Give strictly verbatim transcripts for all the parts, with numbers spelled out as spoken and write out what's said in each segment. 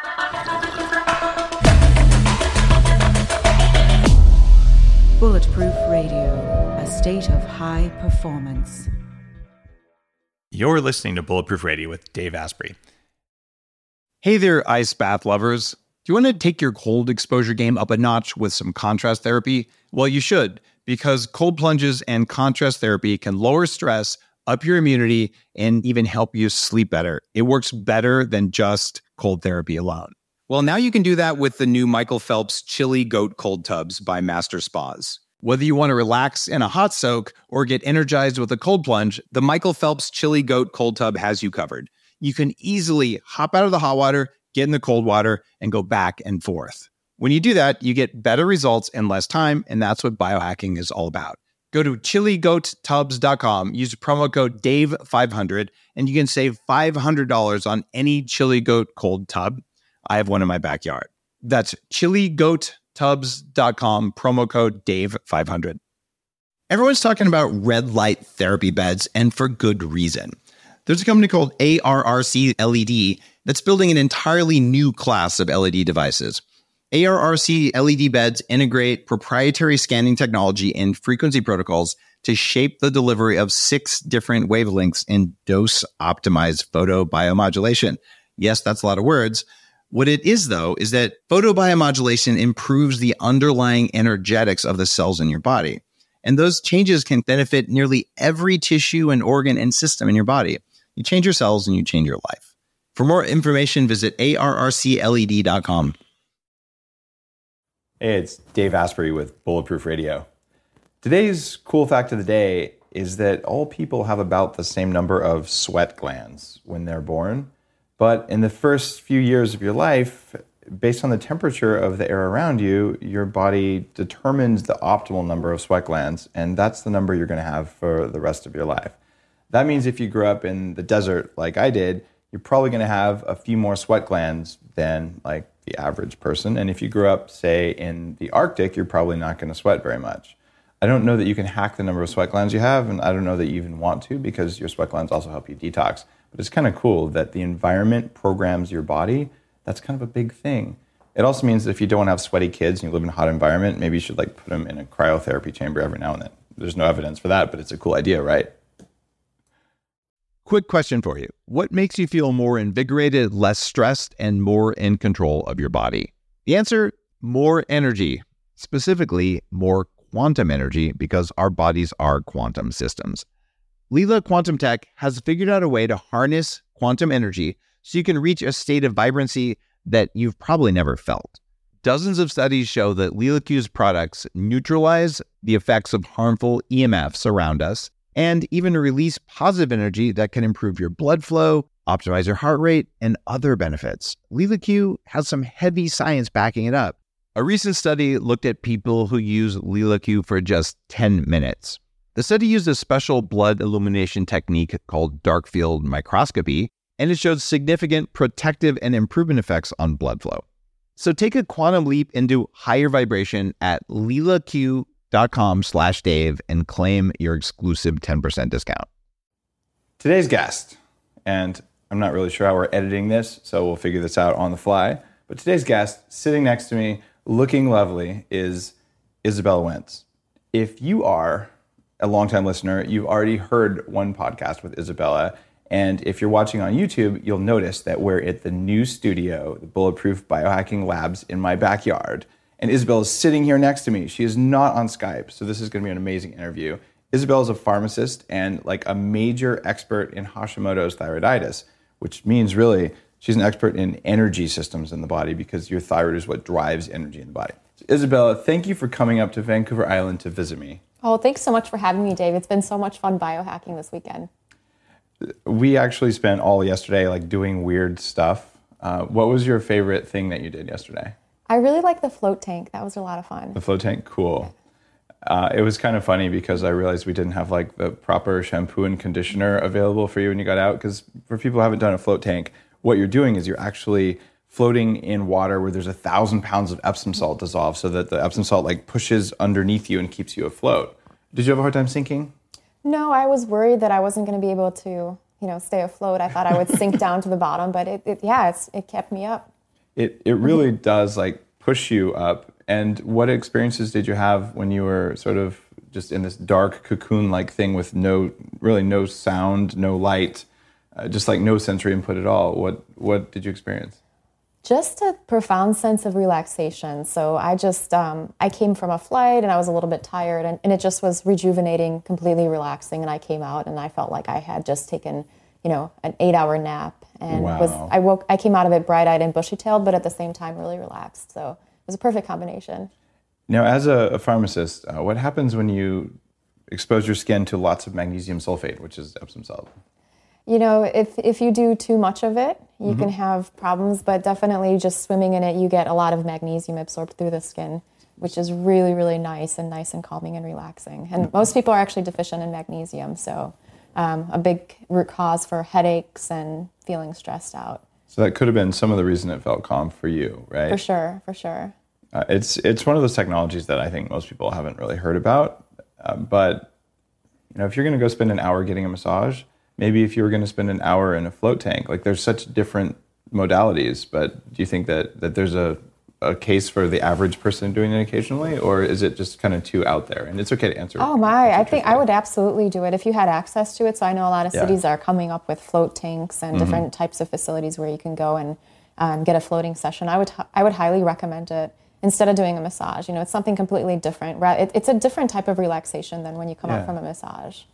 Bulletproof Radio, a state of high performance. You're listening to Bulletproof Radio with Dave Asprey. Hey there, ice bath lovers. Do you want to take your cold exposure game up a notch with some contrast therapy? Well, you should, because cold plunges and contrast therapy can lower stress, up your immunity, and even help you sleep better. It works better than just cold therapy alone. Well, now you can do that with the new Michael Phelps Chili Goat Cold Tubs by Master Spas. Whether you want to relax in a hot soak or get energized with a cold plunge, the Michael Phelps Chili Goat Cold Tub has you covered. You can easily hop out of the hot water, get in the cold water, and go back and forth. When you do that, you get better results in less time, and that's what biohacking is all about. Go to chili goat tubs dot com, use promo code Dave five hundred, and you can save five hundred dollars on any Chili Goat Cold Tub. I have one in my backyard. That's chili goat tubs dot com, promo code Dave five hundred. Everyone's talking about red light therapy beds, and for good reason. There's a company called A R R C L E D that's building an entirely new class of L E D devices. A R R C L E D beds integrate proprietary scanning technology and frequency protocols to shape the delivery of six different wavelengths in dose-optimized photobiomodulation. Yes, that's a lot of words. What it is, though, is that photobiomodulation improves the underlying energetics of the cells in your body. And those changes can benefit nearly every tissue and organ and system in your body. You change your cells and you change your life. For more information, visit A R R C L E D dot com. Hey, it's Dave Asprey with Bulletproof Radio. Today's cool fact of the day is that all people have about the same number of sweat glands when they're born. But in the first few years of your life, based on the temperature of the air around you, your body determines the optimal number of sweat glands, and that's the number you're going to have for the rest of your life. That means if you grew up in the desert like I did, you're probably going to have a few more sweat glands than like the average person. And if you grew up, say, in the Arctic, you're probably not going to sweat very much. I don't know that you can hack the number of sweat glands you have, and I don't know that you even want to, because your sweat glands also help you detox. But it's kind of cool that the environment programs your body. That's kind of a big thing. It also means that if you don't want to have sweaty kids and you live in a hot environment, maybe you should like put them in a cryotherapy chamber every now and then. There's no evidence for that, but it's a cool idea, right? Quick question for you. What makes you feel more invigorated, less stressed, and more in control of your body? The answer, more energy. Specifically, more quantum energy, because our bodies are quantum systems. Leela Quantum Tech has figured out a way to harness quantum energy so you can reach a state of vibrancy that you've probably never felt. Dozens of studies show that LeelaQ's products neutralize the effects of harmful E M Fs around us and even release positive energy that can improve your blood flow, optimize your heart rate, and other benefits. LeelaQ has some heavy science backing it up. A recent study looked at people who use LeelaQ for just ten minutes. The study used a special blood illumination technique called dark field microscopy, and it showed significant protective and improvement effects on blood flow. So take a quantum leap into higher vibration at leelaq dot com slash Dave and claim your exclusive ten percent discount. Today's guest, and I'm not really sure how we're editing this, so we'll figure this out on the fly, but today's guest, sitting next to me, looking lovely, is Isabella Wentz. If you are a longtime listener, you've already heard one podcast with Isabella. And if you're watching on YouTube, you'll notice that we're at the new studio, the Bulletproof Biohacking Labs in my backyard. And Isabella is sitting here next to me. She is not on Skype, so this is going to be an amazing interview. Isabella is a pharmacist and like a major expert in Hashimoto's thyroiditis, which means really she's an expert in energy systems in the body because your thyroid is what drives energy in the body. So Isabella, thank you for coming up to Vancouver Island to visit me. Oh, thanks so much for having me, Dave. It's been so much fun biohacking this weekend. We actually spent all yesterday like doing weird stuff. Uh, what was your favorite thing that you did yesterday? I really like the float tank. That was a lot of fun. The float tank? Cool. Uh, it was kind of funny because I realized we didn't have like the proper shampoo and conditioner available for you when you got out. Because for people who haven't done a float tank, what you're doing is you're actually floating in water where there's a thousand pounds of Epsom salt dissolved so that the Epsom salt like pushes underneath you and keeps you afloat. Did you have a hard time sinking? No, I was worried that I wasn't going to be able to, you know, stay afloat. I thought I would sink down to the bottom, but it, it yeah, it's, it kept me up. It it really mm-hmm. does like push you up. And what experiences did you have when you were sort of just in this dark cocoon-like thing with no, really no sound, no light, uh, just like no sensory input at all? What what did you experience? Just a profound sense of relaxation. So I just, um, I came from a flight and I was a little bit tired, and, and it just was rejuvenating, completely relaxing. And I came out and I felt like I had just taken, you know, an eight hour nap, and wow. was, I woke, I came out of it bright-eyed and bushy-tailed, but at the same time really relaxed. So it was a perfect combination. Now, as a, a pharmacist, uh, what happens when you expose your skin to lots of magnesium sulfate, which is Epsom salt? You know, if if you do too much of it, you mm-hmm. can have problems, but definitely just swimming in it, you get a lot of magnesium absorbed through the skin, which is really, really nice and nice and calming and relaxing. And mm-hmm. most people are actually deficient in magnesium, so um, a big root cause for headaches and feeling stressed out. So that could have been some of the reason it felt calm for you, right? For sure, for sure. Uh, it's it's one of those technologies that I think most people haven't really heard about, uh, but you know, if you're going to go spend an hour getting a massage, maybe if you were going to spend an hour in a float tank, like there's such different modalities, but do you think that, that there's a, a case for the average person doing it occasionally, or is it just kind of too out there? And it's okay to answer. Oh my, I think I would absolutely do it if you had access to it. So I know a lot of yeah. cities are coming up with float tanks and mm-hmm. different types of facilities where you can go and um, get a floating session. I would I would highly recommend it instead of doing a massage. You know, it's something completely different. It, it's a different type of relaxation than when you come yeah. out from a massage.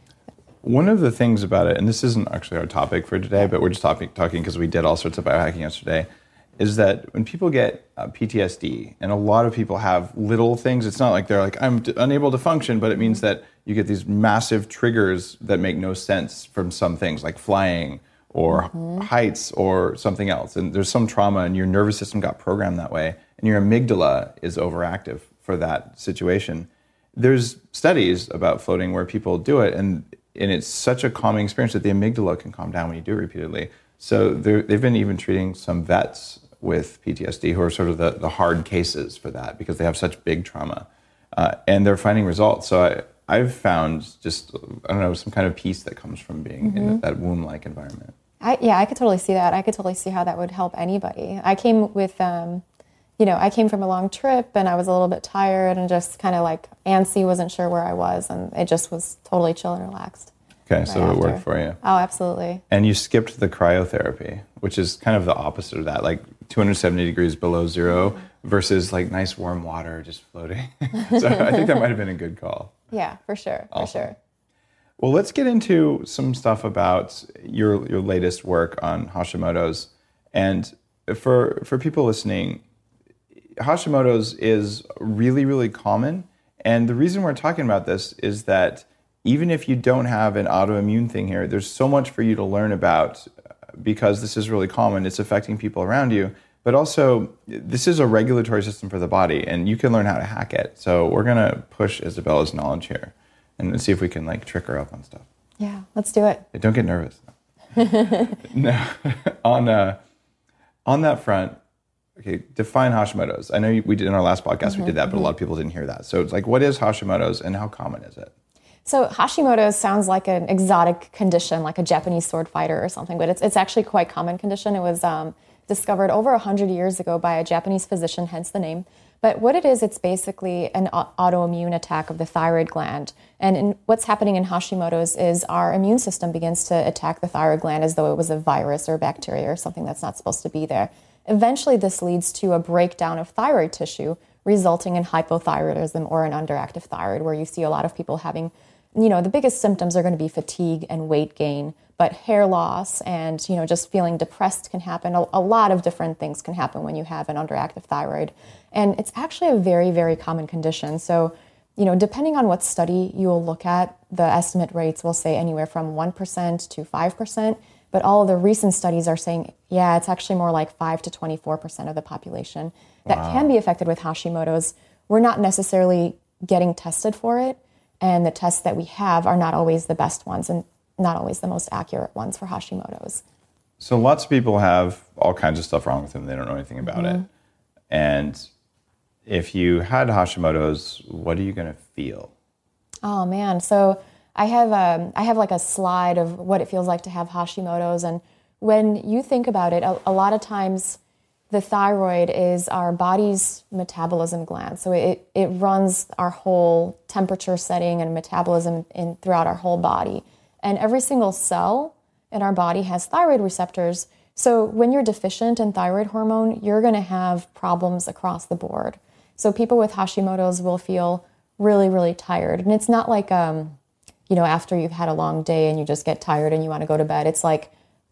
One of the things about it, and this isn't actually our topic for today, but we're just talking talking because we did all sorts of biohacking yesterday, is that when people get uh, P T S D, and a lot of people have little things, it's not like they're like, I'm d- unable to function, but it means that you get these massive triggers that make no sense from some things, like flying or mm-hmm. heights or something else. And there's some trauma, and your nervous system got programmed that way, and your amygdala is overactive for that situation. There's studies about floating where people do it, and And it's such a calming experience that the amygdala can calm down when you do it repeatedly. So they've been even treating some vets with P T S D who are sort of the, the hard cases for that because they have such big trauma. Uh, and they're finding results. So I, I've found just, I don't know, some kind of peace that comes from being mm-hmm. in that womb-like environment. I, yeah, I could totally see that. I could totally see how that would help anybody. I came with, um, you know, I came from a long trip and I was a little bit tired and just kind of like antsy, wasn't sure where I was, and it just was totally chill and relaxed. Okay, right so after. It worked for you. Oh, absolutely. And you skipped the cryotherapy, which is kind of the opposite of that, like two hundred seventy degrees below zero versus like nice warm water just floating. So I think that might have been a good call. Yeah, for sure, awesome. for sure. Well, let's get into some stuff about your your latest work on Hashimoto's. And for for people listening, Hashimoto's is really, really common. And the reason we're talking about this is that even if you don't have an autoimmune thing here, there's so much for you to learn about because this is really common. It's affecting people around you. But also, this is a regulatory system for the body, and you can learn how to hack it. So we're going to push Isabella's knowledge here and see if we can like trick her up on stuff. Yeah, let's do it. Hey, don't get nervous. No, on, uh, on that front, okay, define Hashimoto's. I know you, we did in our last podcast, mm-hmm, we did that, but mm-hmm. a lot of people didn't hear that. So it's like, what is Hashimoto's and how common is it? So Hashimoto's sounds like an exotic condition, like a Japanese sword fighter or something, but it's it's actually quite a common condition. It was um, discovered over one hundred years ago by a Japanese physician, hence the name. But what it is, it's basically an autoimmune attack of the thyroid gland. And in, what's happening in Hashimoto's is our immune system begins to attack the thyroid gland as though it was a virus or bacteria or something that's not supposed to be there. Eventually, this leads to a breakdown of thyroid tissue, resulting in hypothyroidism or an underactive thyroid, where you see a lot of people having, you know, the biggest symptoms are going to be fatigue and weight gain, but hair loss and, you know, just feeling depressed can happen. A, a lot of different things can happen when you have an underactive thyroid. And it's actually a very, very common condition. So, you know, depending on what study you will look at, the estimate rates will say anywhere from one percent to five percent. But all of the recent studies are saying, yeah, it's actually more like five to twenty-four percent of the population that wow. can be affected with Hashimoto's. We're not necessarily getting tested for it. And the tests that we have are not always the best ones and not always the most accurate ones for Hashimoto's. So lots of people have all kinds of stuff wrong with them. They don't know anything about mm-hmm. it. And if you had Hashimoto's, what are you going to feel? Oh, man. So I have um, I have like a slide of what it feels like to have Hashimoto's. And when you think about it, a, a lot of times the thyroid is our body's metabolism gland. So it, it runs our whole temperature setting and metabolism in throughout our whole body. And every single cell in our body has thyroid receptors. So when you're deficient in thyroid hormone, you're going to have problems across the board. So people with Hashimoto's will feel really, really tired. And it's not like, um, you know, after you've had a long day and you just get tired and you want to go to bed. It's like,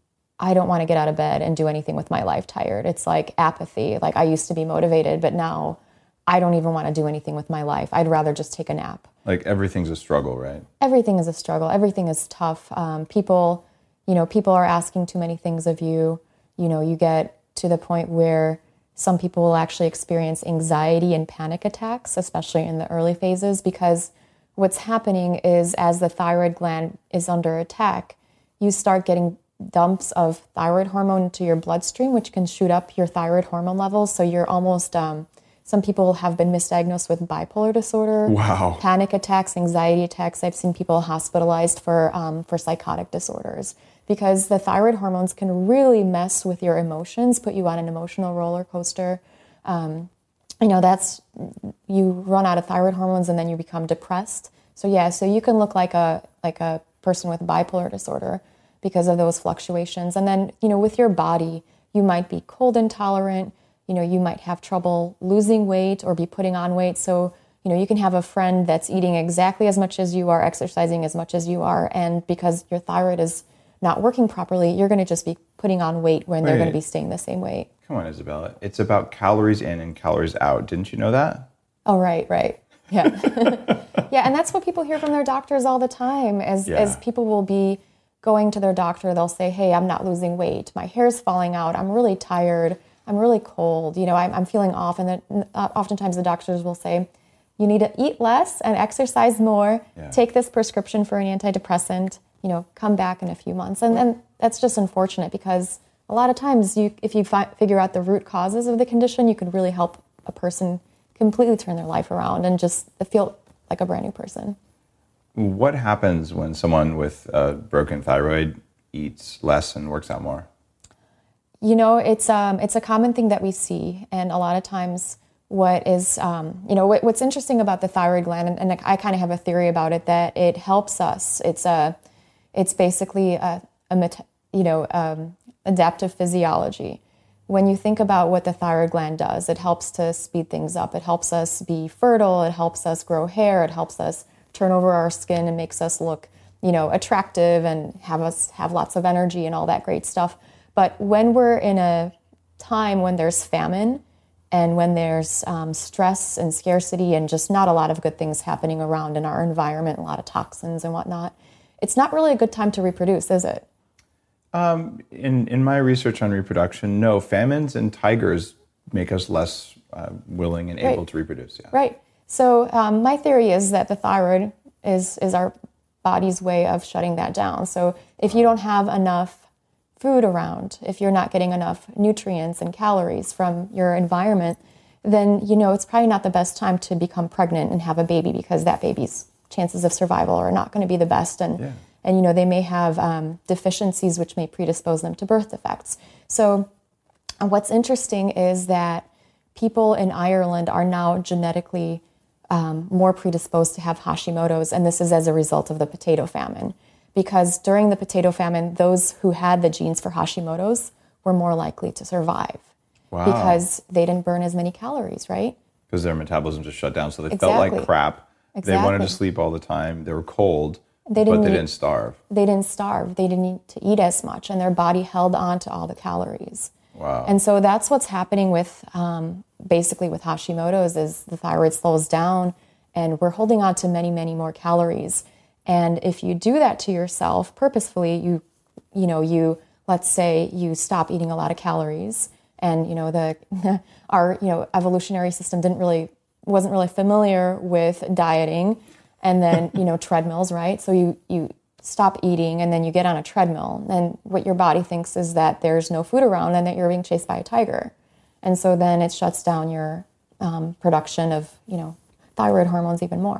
I don't want to get out of bed and do anything with my life tired. It's like apathy. Like I used to be motivated, but now I don't even want to do anything with my life. I'd rather just take a nap. Like everything's a struggle, right? Everything is a struggle. Everything is tough. Um, people, you know, people are asking too many things of you. You know, you get to the point where some people will actually experience anxiety and panic attacks, especially in the early phases, because what's happening is as the thyroid gland is under attack, you start getting dumps of thyroid hormone into your bloodstream, which can shoot up your thyroid hormone levels. So you're almost, um, some people have been misdiagnosed with bipolar disorder, wow. panic attacks, anxiety attacks. I've seen people hospitalized for um, for psychotic disorders because the thyroid hormones can really mess with your emotions, put you on an emotional roller coaster. Um, you know, that's, you run out of thyroid hormones and then you become depressed. So yeah, so you can look like a like a person with bipolar disorder because of those fluctuations. And then, you know, with your body, you might be cold intolerant, you know, you might have trouble losing weight or be putting on weight. So, you know, you can have a friend that's eating exactly as much as you are, exercising as much as you are, and because your thyroid is not working properly, you're going to just be putting on weight when Wait. they're going to be staying the same weight. Come on, Isabella. It's about calories in and calories out. Didn't you know that? Oh, right, right. Yeah. Yeah, and that's what people hear from their doctors all the time, as, Yeah. as people will be going to their doctor, they'll say, hey, I'm not losing weight. My hair's falling out. I'm really tired. I'm really cold. You know, I'm, I'm feeling off. And then uh, oftentimes the doctors will say, you need to eat less and exercise more. Yeah. Take this prescription for an antidepressant. You know, come back in a few months. And then that's just unfortunate because a lot of times you, if you fi- figure out the root causes of the condition, you can really help a person completely turn their life around and just feel like a brand new person. What happens when someone with a broken thyroid eats less and works out more? You know, it's um, it's a common thing that we see, and a lot of times, what is um, you know, what, what's interesting about the thyroid gland, and, and I kind of have a theory about it that it helps us. It's a, it's basically a, a meta, you know, um, adaptive physiology. When you think about what the thyroid gland does, it helps to speed things up. It helps us be fertile. It helps us grow hair. It helps us turn over our skin and makes us look, you know, attractive and have us have lots of energy and all that great stuff. But when we're in a time when there's famine and when there's um, stress and scarcity and just not a lot of good things happening around in our environment, a lot of toxins and whatnot, it's not really a good time to reproduce, is it? Um, in, in my research on reproduction, no, famines and tigers make us less uh, willing and able Right. to reproduce. Yeah. Right. So um, my theory is that the thyroid is is our body's way of shutting that down. So if you don't have enough food around, if you're not getting enough nutrients and calories from your environment, then, you know, it's probably not the best time to become pregnant and have a baby because that baby's chances of survival are not going to be the best. And, Yeah. and you know, they may have um, deficiencies which may predispose them to birth defects. So uh, what's interesting is that people in Ireland are now genetically um, more predisposed to have Hashimoto's, and this is as a result of the potato famine. Because during the potato famine, those who had the genes for Hashimoto's were more likely to survive. Wow. Because they didn't burn as many calories, right? Because their metabolism just shut down, so they Exactly. felt like crap. They wanted to Exactly. sleep all the time. They were cold, They but didn't they eat- didn't starve. They didn't starve. They didn't need to eat as much, and their body held on to all the calories. Wow. And so that's what's happening with, um, basically with Hashimoto's, is the thyroid slows down, and we're holding on to many, many more calories. And if you do that to yourself purposefully, you, you know, you, let's say you stop eating a lot of calories, and, you know, the, our, you know, evolutionary system didn't really, wasn't really familiar with dieting, and then, you know, treadmills, right? So you, you stop eating, and then you get on a treadmill, and what your body thinks is that there's no food around and that you're being chased by a tiger. And so then it shuts down your um, production of, you know, thyroid hormones even more.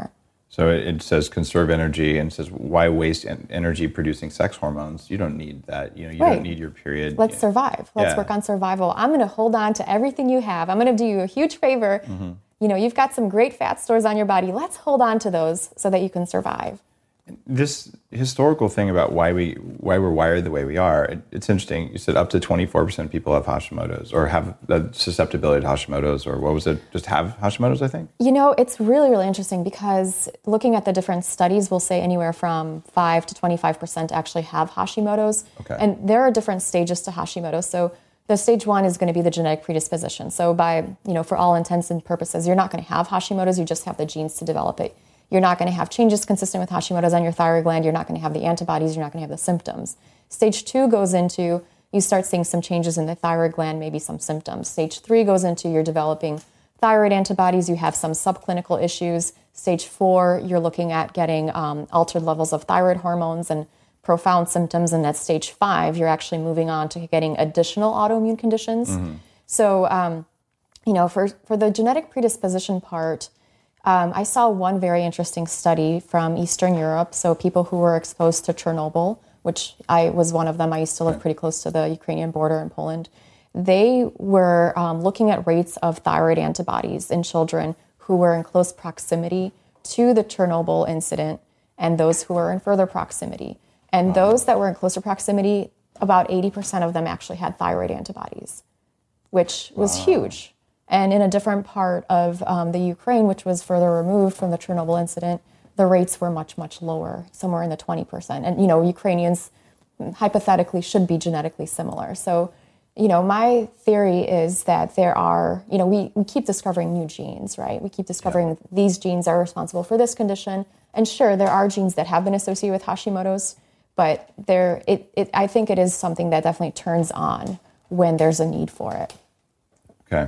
So it, it says conserve energy, and it says why waste en- energy producing sex hormones? You don't need that. You know, you Right. don't need your period. Let's Yeah. survive. Let's Yeah. work on survival. I'm going to hold on to everything you have. I'm going to do you a huge favor. Mm-hmm. You know, you've got some great fat stores on your body. Let's hold on to those so that you can survive. This historical thing about why we why we're wired the way we are, it, it's interesting. You said up to twenty-four percent of people have Hashimoto's or have the susceptibility to Hashimoto's, or what was it? Just have Hashimoto's, I think. You know, it's really, really interesting because looking at the different studies will say anywhere from five to twenty-five percent actually have Hashimoto's. Okay. And there are different stages to Hashimoto's. So the stage one is going to be the genetic predisposition. So by, you know, for all intents and purposes, you're not going to have Hashimoto's, you just have the genes to develop it. You're not going to have changes consistent with Hashimoto's on your thyroid gland. You're not going to have the antibodies. You're not going to have the symptoms. Stage two goes into, you start seeing some changes in the thyroid gland, maybe some symptoms. Stage three goes into you're developing thyroid antibodies. You have some subclinical issues. Stage four, you're looking at getting um, altered levels of thyroid hormones and profound symptoms. And at stage five, you're actually moving on to getting additional autoimmune conditions. Mm-hmm. So, um, you know, for, for the genetic predisposition part, Um, I saw one very interesting study from Eastern Europe, so people who were exposed to Chernobyl, which I was one of them. I used to live pretty close to the Ukrainian border in Poland. They were um, looking at rates of thyroid antibodies in children who were in close proximity to the Chernobyl incident and those who were in further proximity. And wow. those that were in closer proximity, about eighty percent of them actually had thyroid antibodies, which was wow. huge. And in a different part of um, the Ukraine, which was further removed from the Chernobyl incident, the rates were much, much lower, somewhere in the twenty percent. And, you know, Ukrainians hypothetically should be genetically similar. So, you know, my theory is that there are, you know, we, we keep discovering new genes, right? We keep discovering yeah. these genes are responsible for this condition. And sure, there are genes that have been associated with Hashimoto's, but there, it, it, I think it is something that definitely turns on when there's a need for it. Okay.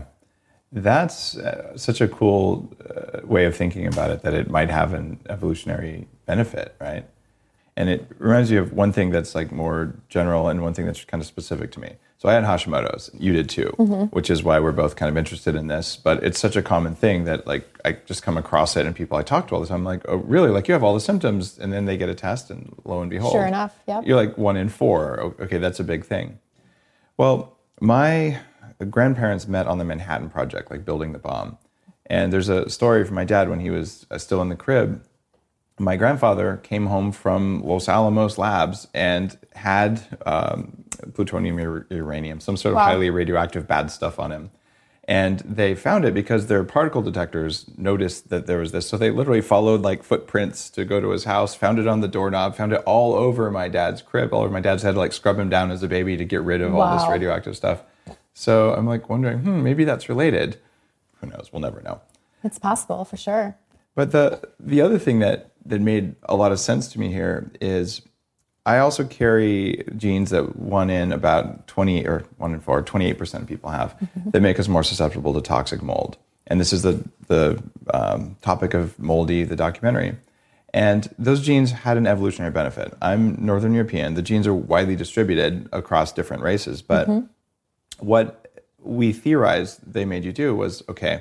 That's uh, such a cool uh, way of thinking about it, that it might have an evolutionary benefit, right? And it reminds me of one thing that's like more general and one thing that's kind of specific to me. So I had Hashimoto's, you did too, mm-hmm. which is why we're both kind of interested in this. But it's such a common thing that like I just come across it and people I talk to all the time, I'm like, oh, really? Like you have all the symptoms, and then they get a test and lo and behold. Sure enough, yeah. You're like one in four. Okay, that's a big thing. Well, my grandparents met on the Manhattan Project, like building the bomb. And there's a story from my dad when he was still in the crib. My grandfather came home from Los Alamos labs and had um, plutonium or uranium, some sort of wow. highly radioactive bad stuff on him. And they found it because their particle detectors noticed that there was this. So they literally followed like footprints to go to his house, found it on the doorknob, found it all over my dad's crib, all over my dad's head, to like scrub him down as a baby to get rid of wow. all this radioactive stuff. So I'm like wondering, hmm, maybe that's related. Who knows? We'll never know. It's possible, for sure. But the the other thing that, that made a lot of sense to me here is I also carry genes that one in about twenty or one in four, twenty-eight percent of people have mm-hmm. that make us more susceptible to toxic mold. And this is the, the um, topic of Moldy, the documentary. And those genes had an evolutionary benefit. I'm Northern European. The genes are widely distributed across different races, but mm-hmm. what we theorized they made you do was, okay,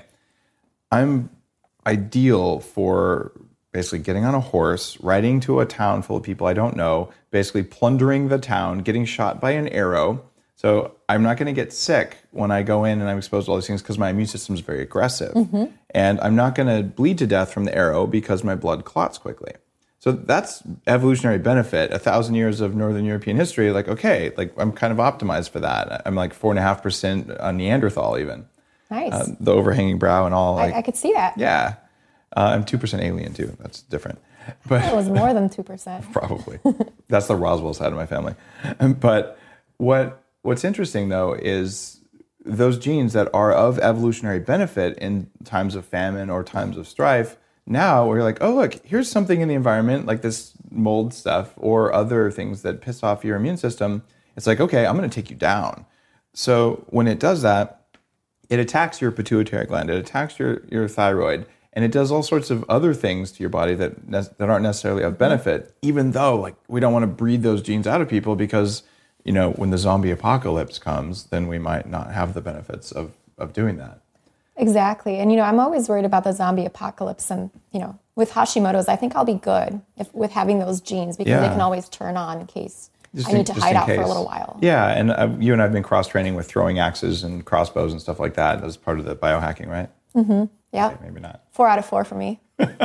I'm ideal for basically getting on a horse, riding to a town full of people I don't know, basically plundering the town, getting shot by an arrow. So I'm not going to get sick when I go in and I'm exposed to all these things because my immune system is very aggressive. Mm-hmm. And I'm not going to bleed to death from the arrow because my blood clots quickly. So that's evolutionary benefit. A thousand years of Northern European history, like, okay, like I'm kind of optimized for that. I'm like four and a half percent on Neanderthal even. Nice. Uh, the overhanging brow and all. Like, I, I could see that. Yeah. Uh, I'm two percent alien too. That's different. But it was more than two percent. Probably. That's the Roswell side of my family. But what what's interesting though is those genes that are of evolutionary benefit in times of famine or times of strife, now we're like, oh, look, here's something in the environment like this mold stuff or other things that piss off your immune system. It's like, okay, I'm going to take you down. So when it does that, it attacks your pituitary gland, it attacks your, your thyroid, and it does all sorts of other things to your body that that aren't necessarily of benefit, even though like we don't want to breed those genes out of people because, you know, when the zombie apocalypse comes, then we might not have the benefits of, of doing that. Exactly. And, you know, I'm always worried about the zombie apocalypse. And, you know, with Hashimoto's, I think I'll be good if, with having those genes because Yeah. they can always turn on in case Just I in- need to just hide in out for a case. little while. Yeah, and uh, you and I have been cross-training with throwing axes and crossbows and stuff like that as part of the biohacking, right? Yeah. Okay, maybe not. Four out of four for me.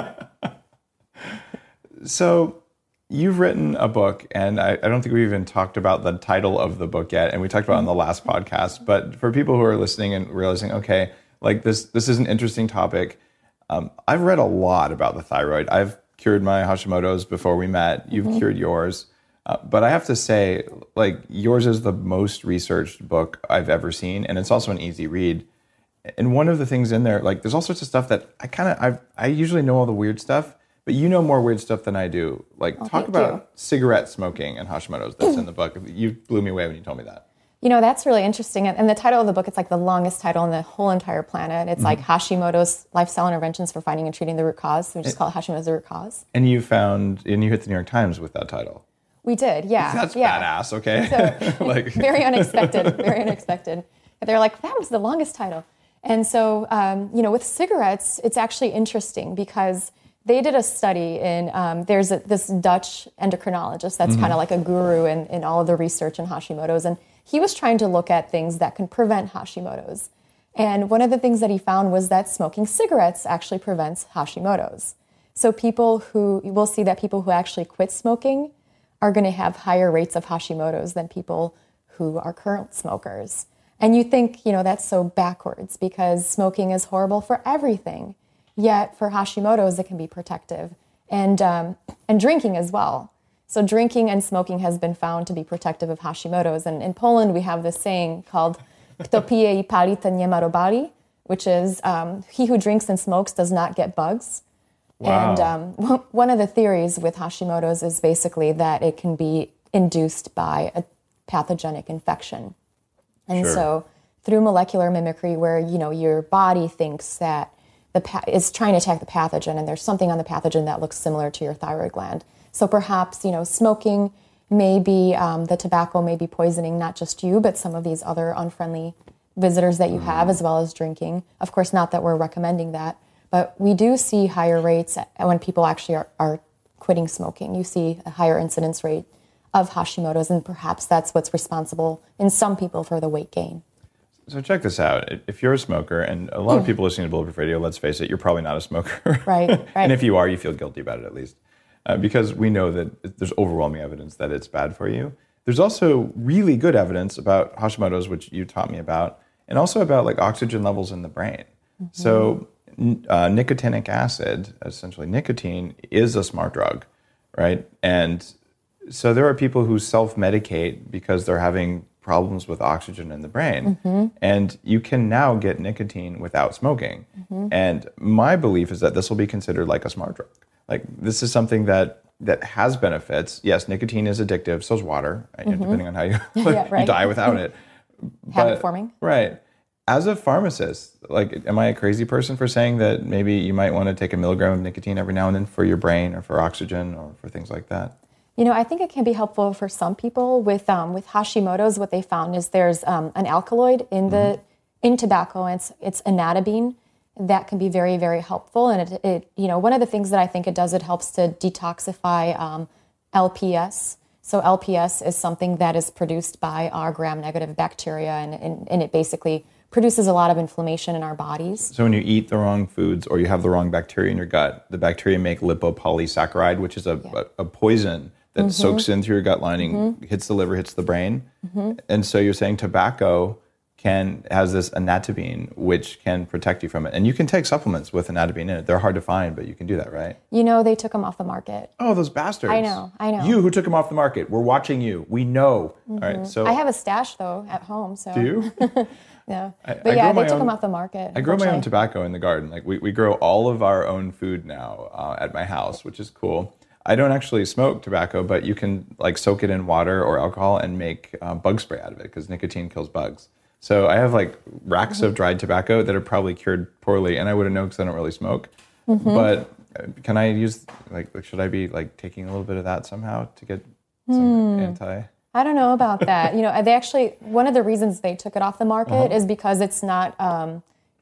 So you've written a book, and I, I don't think we even talked about the title of the book yet, and we talked about it on the last podcast. But for people who are listening and realizing, okay, like this, this is an interesting topic. Um, I've read a lot about the thyroid. I've cured my Hashimoto's before we met. You've cured yours. Uh, but I have to say, like, yours is the most researched book I've ever seen, and it's also an easy read. And one of the things in there, like, there's all sorts of stuff that I kind of, I I usually know all the weird stuff, but you know more weird stuff than I do. Like, Oh, talk thank about you. cigarette smoking and Hashimoto's that's in the book. You blew me away when you told me that. You know, that's really interesting. And and the title of the book, it's like the longest title in the whole entire planet. It's like Hashimoto's Lifestyle Interventions for Finding and Treating the Root Cause. So we just call it Hashimoto's the Root Cause. And you found, and you hit the New York Times with that title. We did, yeah. That's yeah. badass, okay? So, like, very unexpected, very unexpected. They're like, that was the longest title. And so, um, you know, with cigarettes, it's actually interesting because they did a study in, um, there's a, this Dutch endocrinologist that's kind of like a guru in, in all of the research in Hashimoto's. And he was trying to look at things that can prevent Hashimoto's. And one of the things that he found was that smoking cigarettes actually prevents Hashimoto's. So people who, we'll see that people who actually quit smoking are going to have higher rates of Hashimoto's than people who are current smokers. And you think, you know, that's so backwards because smoking is horrible for everything. Yet for Hashimoto's, it can be protective. And, um, and drinking as well. So drinking and smoking has been found to be protective of Hashimoto's. And in Poland, we have this saying called kto pije I pali, ten nie ma robali, which is um, he who drinks and smokes does not get bugs. Wow. And um, one of the theories with Hashimoto's is basically that it can be induced by a pathogenic infection. And Sure. so through molecular mimicry where, you know, your body thinks that the pa- is trying to attack the pathogen and there's something on the pathogen that looks similar to your thyroid gland. So perhaps, you know, smoking may be, um, the tobacco may be poisoning not just you, but some of these other unfriendly visitors that you have, as well as drinking. Of course, not that we're recommending that, but we do see higher rates when people actually are, are quitting smoking. You see a higher incidence rate of Hashimoto's, and perhaps that's what's responsible in some people for the weight gain. So check this out. If you're a smoker, and a lot of people listening to Bulletproof Radio, let's face it, you're probably not a smoker. Right, right. And if you are, you feel guilty about it at least. Uh, because we know that there's overwhelming evidence that it's bad for you. There's also really good evidence about Hashimoto's, which you taught me about, and also about like oxygen levels in the brain. Mm-hmm. So uh, nicotinic acid, essentially nicotine, is a smart drug, right? And so there are people who self-medicate because they're having problems with oxygen in the brain. Mm-hmm. And you can now get nicotine without smoking. Mm-hmm. And my belief is that this will be considered like a smart drug. Like this is something that that has benefits. Yes, nicotine is addictive, so is water, mm-hmm. you know, depending on how you, like, yeah, right. you die without it. Habit But, forming. Right. As a pharmacist, like, am I a crazy person for saying that maybe you might want to take a milligram of nicotine every now and then for your brain or for oxygen or for things like that? You know, I think it can be helpful for some people. With um, with Hashimoto's, what they found is there's um, an alkaloid in the mm-hmm. in tobacco, and it's it's anatobine. That can be very, very helpful. And it, it, you know, one of the things that I think it does, it helps to detoxify um, L P S. So L P S is something that is produced by our gram-negative bacteria, and, and, and it basically produces a lot of inflammation in our bodies. So when you eat the wrong foods or you have the wrong bacteria in your gut, the bacteria make lipopolysaccharide, which is a, yeah. a, a poison that mm-hmm. soaks in through your gut lining, mm-hmm. hits the liver, hits the brain. Mm-hmm. And so you're saying tobacco can has this anatobine, which can protect you from it. And you can take supplements with anatobine in it. They're hard to find, but you can do that, right? You know, they took them off the market. Oh, those bastards. I know, I know. You who took them off the market. We're watching you. We know. Mm-hmm. All right, so I have a stash, though, at home. So. Do you? Yeah. I, but I yeah, they took own, them off the market. I grow my own tobacco in the garden. Like we, we grow all of our own food now uh, at my house, which is cool. I don't actually smoke tobacco, but you can like soak it in water or alcohol and make uh, bug spray out of it because nicotine kills bugs. So I have like racks mm-hmm. of dried tobacco that are probably cured poorly, and I wouldn't know because I don't really smoke. Mm-hmm. But can I use like should I be like taking a little bit of that somehow to get some mm. anti? I don't know about that. You know, they actually one of the reasons they took it off the market uh-huh. is because it's not um,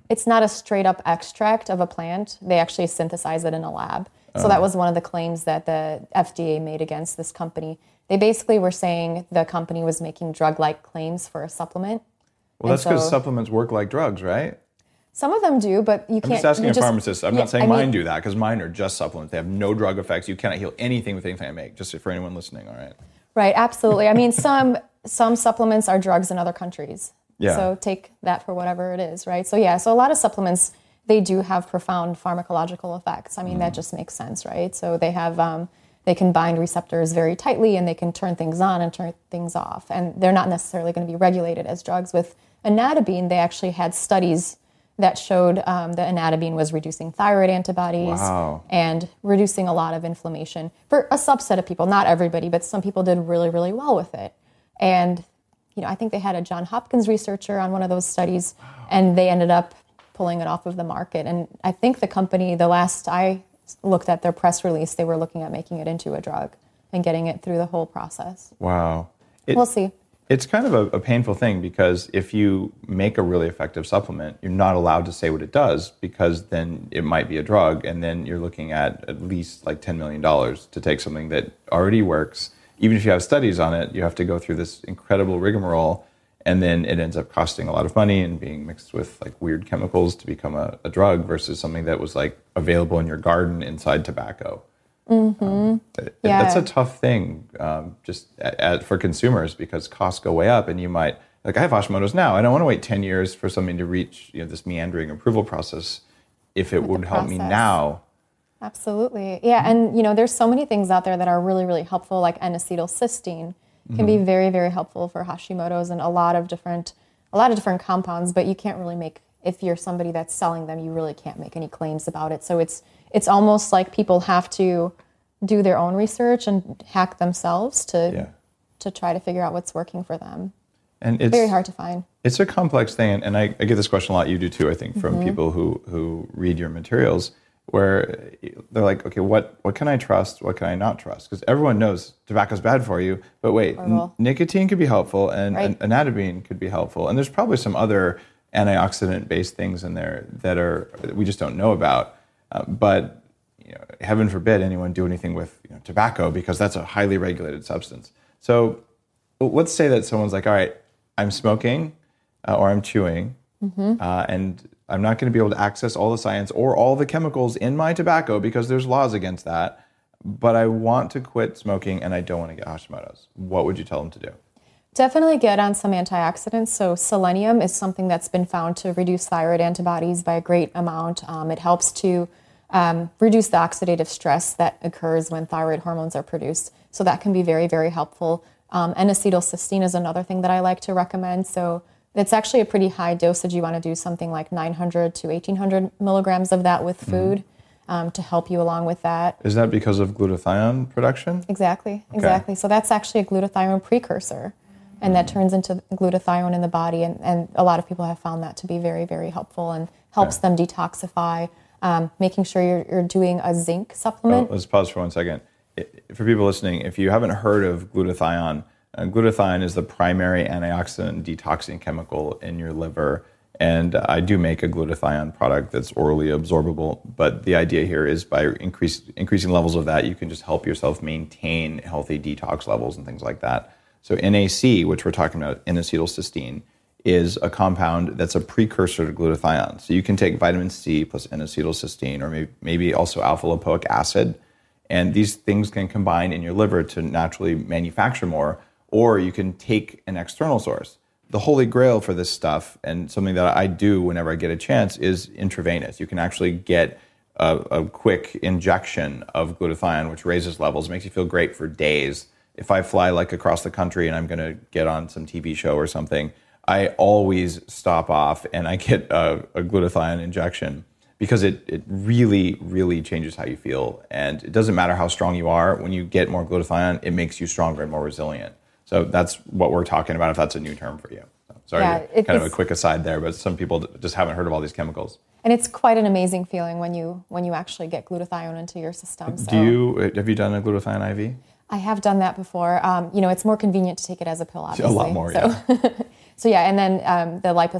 it's not a straight up extract of a plant. They actually synthesize it in a lab. So that was one of the claims that the F D A made against this company. They basically were saying the company was making drug-like claims for a supplement. Well, that's because so, supplements work like drugs, right? Some of them do, but you can't... I'm just asking a just, pharmacist. I'm yeah, not saying I mean, mine do that, because mine are just supplements. They have no drug effects. You cannot heal anything with anything I make, just for anyone listening, all right? Right, absolutely. I mean, some some supplements are drugs in other countries. Yeah. So take that for whatever it is, right? So yeah, so a lot of supplements, they do have profound pharmacological effects. I mean, mm. that just makes sense, right? So they have, um, they can bind receptors very tightly, and they can turn things on and turn things off. And they're not necessarily going to be regulated as drugs. With Anadabine, they actually had studies that showed um, that Anadabine was reducing thyroid antibodies wow. and reducing a lot of inflammation for a subset of people. Not everybody, but some people did really, really well with it. And you know, I think they had a Johns Hopkins researcher on one of those studies, wow. and they ended up pulling it off of the market. And I think the company, the last I looked at their press release, they were looking at making it into a drug and getting it through the whole process. Wow. It, we'll see. It's kind of a, a painful thing, because if you make a really effective supplement, you're not allowed to say what it does, because then it might be a drug, and then you're looking at at least like ten million dollars to take something that already works. Even if you have studies on it, you have to go through this incredible rigmarole, and then it ends up costing a lot of money and being mixed with like weird chemicals to become a, a drug, versus something that was like available in your garden inside tobacco. Mm-hmm. Um, yeah. That's a tough thing um, just at, at, for consumers, because costs go way up, and you might, like I have Hashimoto's now. I don't want to wait ten years for something to reach, you know, this meandering approval process if it With would help me now. Absolutely. Yeah, and you know, there's so many things out there that are really, really helpful, like N-acetylcysteine can mm-hmm. be very, very helpful for Hashimoto's, and a lot of different a lot of different compounds, but you can't really make, if you're somebody that's selling them, you really can't make any claims about it. So it's it's almost like people have to do their own research and hack themselves to yeah. to try to figure out what's working for them. And it's very hard to find. It's a complex thing, and I, I get this question a lot. You do too, I think, from mm-hmm. people who who read your materials, where they're like, okay, what what can I trust? What can I not trust? Because everyone knows tobacco's bad for you, but wait, n- nicotine could be helpful, and, right. and Anadabine could be helpful, and there's probably some other antioxidant-based things in there that are that we just don't know about. Uh, but you know, heaven forbid anyone do anything with you know, tobacco, because that's a highly regulated substance. So let's say that someone's like, all right, I'm smoking uh, or I'm chewing, mm-hmm. uh, and I'm not going to be able to access all the science or all the chemicals in my tobacco because there's laws against that, but I want to quit smoking and I don't want to get Hashimoto's. What would you tell them to do? Definitely get on some antioxidants. So selenium is something that's been found to reduce thyroid antibodies by a great amount. Um, it helps to um, reduce the oxidative stress that occurs when thyroid hormones are produced. So that can be very, very helpful. Um, N-acetylcysteine is another thing that I like to recommend. So it's actually a pretty high dosage. You want to do something like nine hundred to eighteen hundred milligrams of that with food mm-hmm. um, to help you along with that. Is that because of glutathione production? Exactly, exactly. Okay. So that's actually a glutathione precursor, and that turns into glutathione in the body, and, and a lot of people have found that to be very, very helpful and helps okay. them detoxify, um, making sure you're, you're doing a zinc supplement. Oh, let's pause for one second. For people listening, if you haven't heard of glutathione, uh, glutathione is the primary antioxidant detoxing chemical in your liver, and I do make a glutathione product that's orally absorbable, but the idea here is by increase, increasing levels of that, you can just help yourself maintain healthy detox levels and things like that. So N A C, which we're talking about, N-acetylcysteine, is a compound that's a precursor to glutathione. So you can take vitamin C plus N-acetylcysteine, or maybe, maybe also alpha-lipoic acid, and these things can combine in your liver to naturally manufacture more, or you can take an external source. The holy grail for this stuff, and something that I do whenever I get a chance, is intravenous. You can actually get a, a quick injection of glutathione, which raises levels, makes you feel great for days. If I fly like across the country and I'm going to get on some T V show or something, I always stop off and I get a, a glutathione injection, because it, it really, really changes how you feel. And it doesn't matter how strong you are. When you get more glutathione, it makes you stronger and more resilient. So that's what we're talking about, if that's a new term for you. So sorry, yeah, it, kind of a quick aside there, but some people just haven't heard of all these chemicals. And it's quite an amazing feeling when you when you actually get glutathione into your system. So. Do you, have you done a glutathione I V? I have done that before. Um, you know, it's more convenient to take it as a pill, obviously. A lot more, so. yeah. So yeah, and then um, the liposome,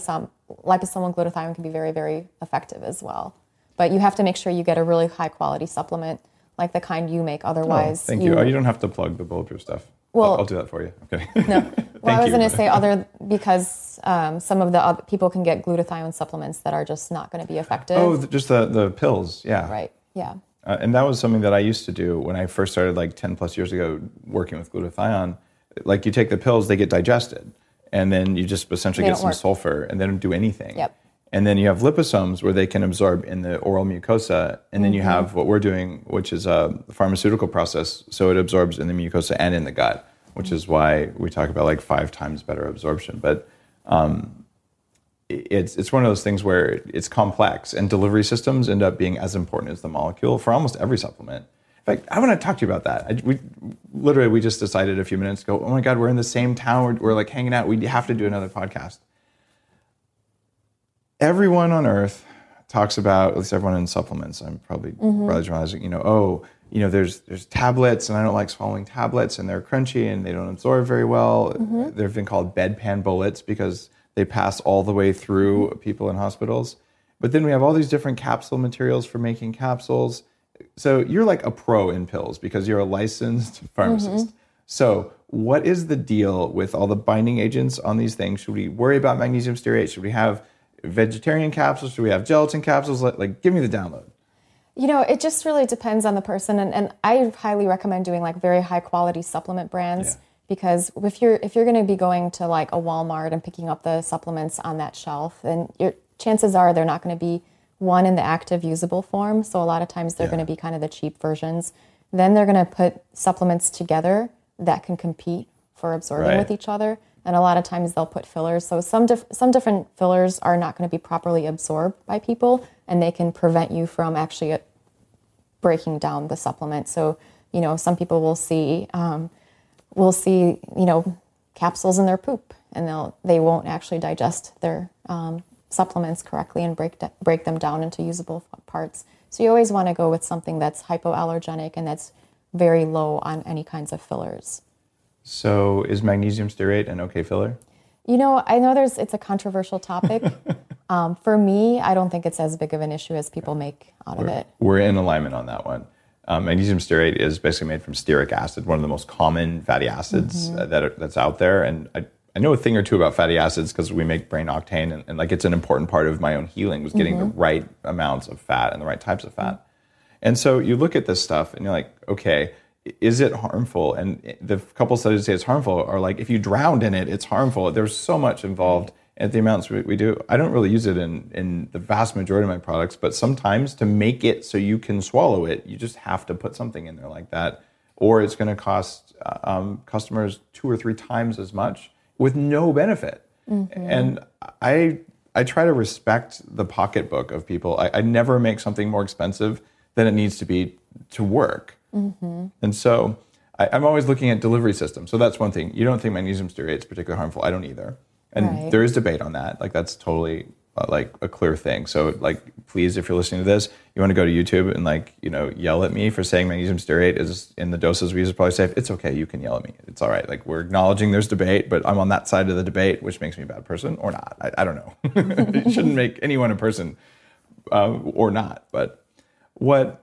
liposomal glutathione can be very, very effective as well. But you have to make sure you get a really high quality supplement, like the kind you make. Otherwise, oh, thank you. You, oh, you don't have to plug the Bulletproof stuff. Well, I'll, I'll do that for you. Okay. No. Well, I was going to say other because um, some of the other people can get glutathione supplements that are just not going to be effective. Oh, just the the pills. Yeah. Right. Yeah. Uh, and that was something that I used to do when I first started, like ten plus years ago, working with glutathione. Like you take the pills, they get digested, and then you just essentially they get some work. sulfur, and they don't do anything. Yep. And then you have liposomes where they can absorb in the oral mucosa, and then mm-hmm. you have what we're doing, which is a pharmaceutical process, so it absorbs in the mucosa and in the gut, which mm-hmm. is why we talk about like five times better absorption. But um, it's it's one of those things where it's complex, and delivery systems end up being as important as the molecule for almost every supplement. In fact, I want to talk to you about that. I, we literally we just decided a few minutes ago. Oh my God, we're in the same town. We're, we're like hanging out. We have to do another podcast. Everyone on earth talks about, at least everyone in supplements, I'm probably mm-hmm. probably generalizing, you know, oh, you know, there's there's tablets, and I don't like swallowing tablets, and they're crunchy, and they don't absorb very well. Mm-hmm. They've been called bedpan bullets because they pass all the way through mm-hmm. people in hospitals. But then we have all these different capsule materials for making capsules. So you're like a pro in pills because you're a licensed pharmacist. Mm-hmm. So what is the deal with all the binding agents on these things? Should we worry about magnesium stearate? Should we have vegetarian capsules? Should we have gelatin capsules? Like, like give me the download. You know, it just really depends on the person. And, and I highly recommend doing like very high quality supplement brands yeah. because if you're if you're going to be going to like a Walmart and picking up the supplements on that shelf, then your chances are they're not going to be one in the active usable form. So a lot of times they're yeah. going to be kind of the cheap versions. Then they're going to put supplements together that can compete for absorbing right. with each other. And a lot of times they'll put fillers. So some dif- some different fillers are not going to be properly absorbed by people, and they can prevent you from actually breaking down the supplement. So, you know, some people will see um, will see, you know, capsules in their poop, and they'll they won't actually digest their um, supplements correctly and break de- break them down into usable parts. So you always want to go with something that's hypoallergenic and that's very low on any kinds of fillers. So is magnesium stearate an okay filler? You know, I know there's it's a controversial topic. um, for me, I don't think it's as big of an issue as people make out we're, of it. We're in alignment on that one. Um, magnesium stearate is basically made from stearic acid, one of the most common fatty acids mm-hmm. that are, that's out there. And I, I know a thing or two about fatty acids because we make brain octane, and, and like it's an important part of my own healing was getting mm-hmm. the right amounts of fat and the right types of fat. Mm-hmm. And so you look at this stuff and you're like, okay, is it harmful? And the couple studies that say it's harmful are like, if you drowned in it, it's harmful. There's so much involved at the amounts we, we do. I don't really use it in, in the vast majority of my products, but sometimes to make it so you can swallow it, you just have to put something in there like that, or it's going to cost um, customers two or three times as much with no benefit. Mm-hmm. And I I try to respect the pocketbook of people. I, I never make something more expensive than it needs to be to work. Mm-hmm. And so I, I'm always looking at delivery systems. So that's one thing. You don't think magnesium stearate is particularly harmful. I don't either. And right. there is debate on that. Like that's totally uh, like a clear thing. So like, please, if you're listening to this, you want to go to YouTube and like, you know, yell at me for saying magnesium stearate is in the doses we use is probably safe. It's okay. You can yell at me. It's all right. Like we're acknowledging there's debate, but I'm on that side of the debate, which makes me a bad person or not. I, I don't know. It shouldn't make anyone a person uh, or not. But what,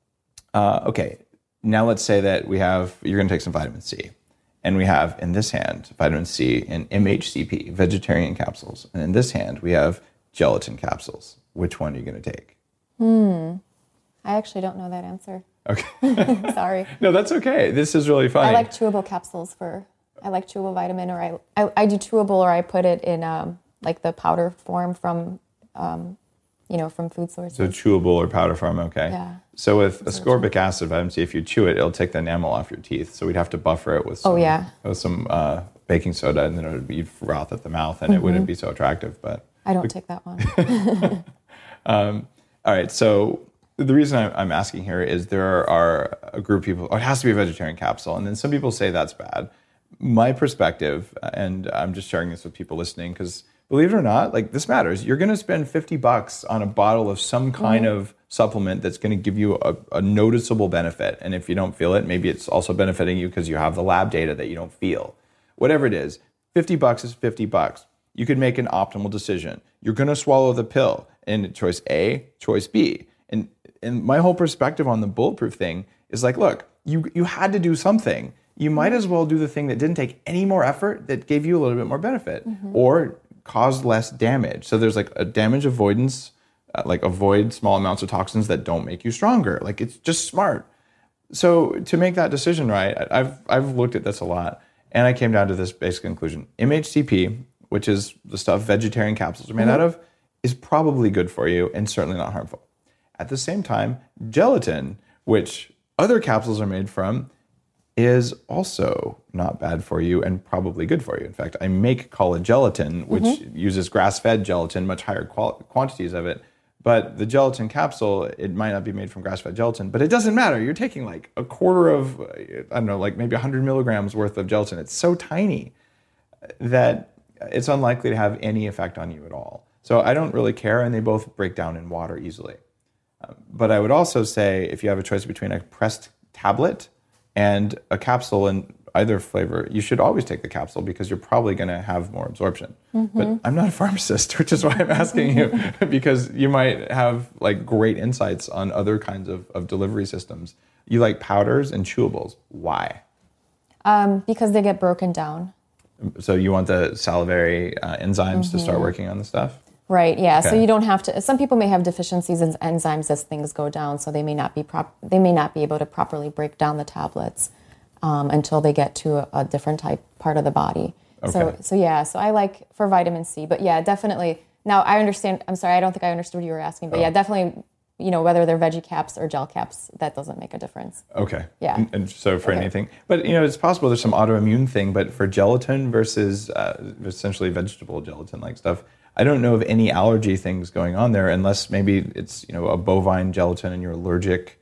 uh, okay. Now let's say that we have, you're going to take some vitamin C. And we have in this hand, vitamin C and M H C P, vegetarian capsules. And in this hand, we have gelatin capsules. Which one are you going to take? Hmm. I actually don't know that answer. Okay. Sorry. No, that's okay. This is really funny. I like chewable capsules for, I like chewable vitamin, or I, I, I do chewable, or I put it in um, like the powder form from, um, you know, from food sources. So chewable or powder form, okay. Yeah. So with ascorbic acid, vitamin C, if you chew it, it'll take the enamel off your teeth. So we'd have to buffer it with some, oh, yeah. with some uh, baking soda, and then it would be froth at the mouth, and mm-hmm. it wouldn't be so attractive. But I don't we, take that one. um, all right. So the reason I'm, I'm asking here is there are a group of people, oh, it has to be a vegetarian capsule. And then some people say that's bad. My perspective, and I'm just sharing this with people listening, because believe it or not, like this matters. You're going to spend fifty bucks on a bottle of some kind mm-hmm. of supplement that's going to give you a, a noticeable benefit. And if you don't feel it, maybe it's also benefiting you because you have the lab data that you don't feel. Whatever it is, fifty bucks is fifty bucks. you could make an optimal decision. You're going to swallow the pill, and choice A, choice B. And and my whole perspective on the bulletproof thing is like, look, you you had to do something. You might as well do the thing that didn't take any more effort, that gave you a little bit more benefit, mm-hmm. or caused less damage. So there's like a damage avoidance, uh, like avoid small amounts of toxins that don't make you stronger. Like it's just smart. So to make that decision right, I've I've looked at this a lot, and I came down to this basic conclusion. M H C P, which is the stuff vegetarian capsules are made mm-hmm. out of, is probably good for you and certainly not harmful. At the same time, gelatin, which other capsules are made from, is also not bad for you and probably good for you. In fact, I make collagen gelatin, which mm-hmm. uses grass-fed gelatin, much higher qual- quantities of it. But the gelatin capsule, it might not be made from grass-fed gelatin, but it doesn't matter. You're taking like a quarter of, I don't know, like maybe one hundred milligrams worth of gelatin. It's so tiny that it's unlikely to have any effect on you at all. So I don't really care, and they both break down in water easily. Um, but I would also say if you have a choice between a pressed tablet and a capsule in either flavor, you should always take the capsule because you're probably going to have more absorption. Mm-hmm. But I'm not a pharmacist, which is why I'm asking you, because you might have like great insights on other kinds of, of delivery systems. You like powders and chewables. Why? Um, because they get broken down. So you want the salivary uh, enzymes mm-hmm. to start working on the stuff? Right, yeah. Okay. So you don't have to, some people may have deficiencies in enzymes as things go down, so they may not be prop, they may not be able to properly break down the tablets um, until they get to a, a different type part of the body. Okay. So so yeah, so I like for vitamin C, but yeah, definitely. Now I understand, I'm sorry, I don't think I understood what you were asking, but oh. yeah, definitely, you know, whether they're veggie caps or gel caps, that doesn't make a difference. Okay. Yeah. And, and so for okay. anything, but you know, it's possible there's some autoimmune thing, but for gelatin versus uh, essentially vegetable gelatin-like stuff, I don't know of any allergy things going on there, unless maybe it's, you know, a bovine gelatin and you're allergic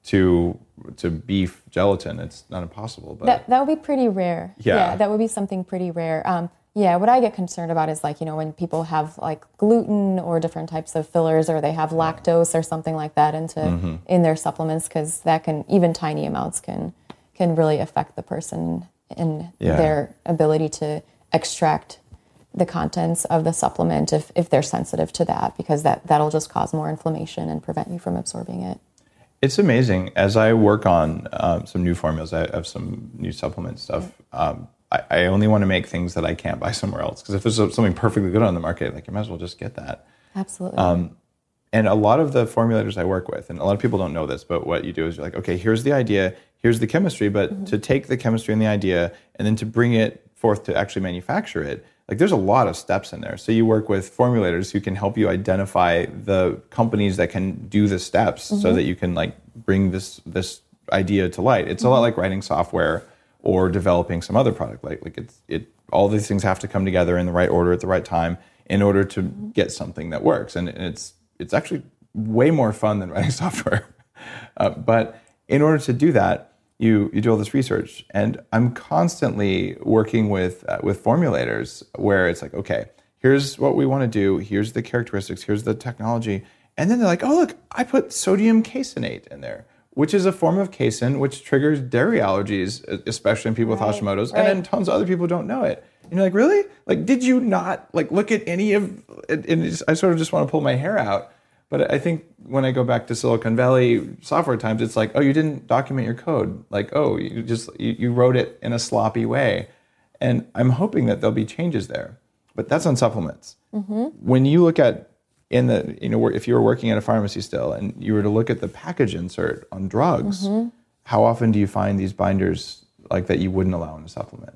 to to beef gelatin. It's not impossible, but that that would be pretty rare. Yeah, yeah that would be something pretty rare. Um, yeah, what I get concerned about is like, you know, when people have like gluten or different types of fillers, or they have lactose or something like that into mm-hmm. in their supplements, because that can, even tiny amounts can can really affect the person in yeah. their ability to extract the contents of the supplement if, if they're sensitive to that, because that, that'll just cause more inflammation and prevent you from absorbing it. It's amazing. As I work on um, some new formulas, I have some new supplement stuff. Um, I, I only want to make things that I can't buy somewhere else, because if there's something perfectly good on the market, like you might as well just get that. Absolutely. Um, and a lot of the formulators I work with, and a lot of people don't know this, but what you do is you're like, okay, here's the idea, here's the chemistry, but mm-hmm. to take the chemistry and the idea and then to bring it forth to actually manufacture it, like there's a lot of steps in there. So you work with formulators who can help you identify the companies that can do the steps mm-hmm. so that you can like bring this this idea to light. It's mm-hmm. a lot like writing software or developing some other product. Like like it's it all these things have to come together in the right order at the right time in order to mm-hmm. get something that works. And, and it's it's actually way more fun than writing software. uh, but in order to do that, You you do all this research, and I'm constantly working with uh, with formulators where it's like, okay, here's what we want to do, here's the characteristics, here's the technology, and then they're like, oh look, I put sodium caseinate in there, which is a form of casein which triggers dairy allergies, especially in people right, with Hashimoto's, right. and then tons of other people don't know it. And you're like, really? Like, did you not like look at any of? And it's, I sort of just want to pull my hair out. But I think when I go back to Silicon Valley software times, it's like, oh, you didn't document your code. Like, oh, you just you, you wrote it in a sloppy way. And I'm hoping that there'll be changes there. But that's on supplements. Mm-hmm. When you look at in the, you know, if you were working at a pharmacy still and you were to look at the package insert on drugs, mm-hmm. how often do you find these binders like that you wouldn't allow in a supplement?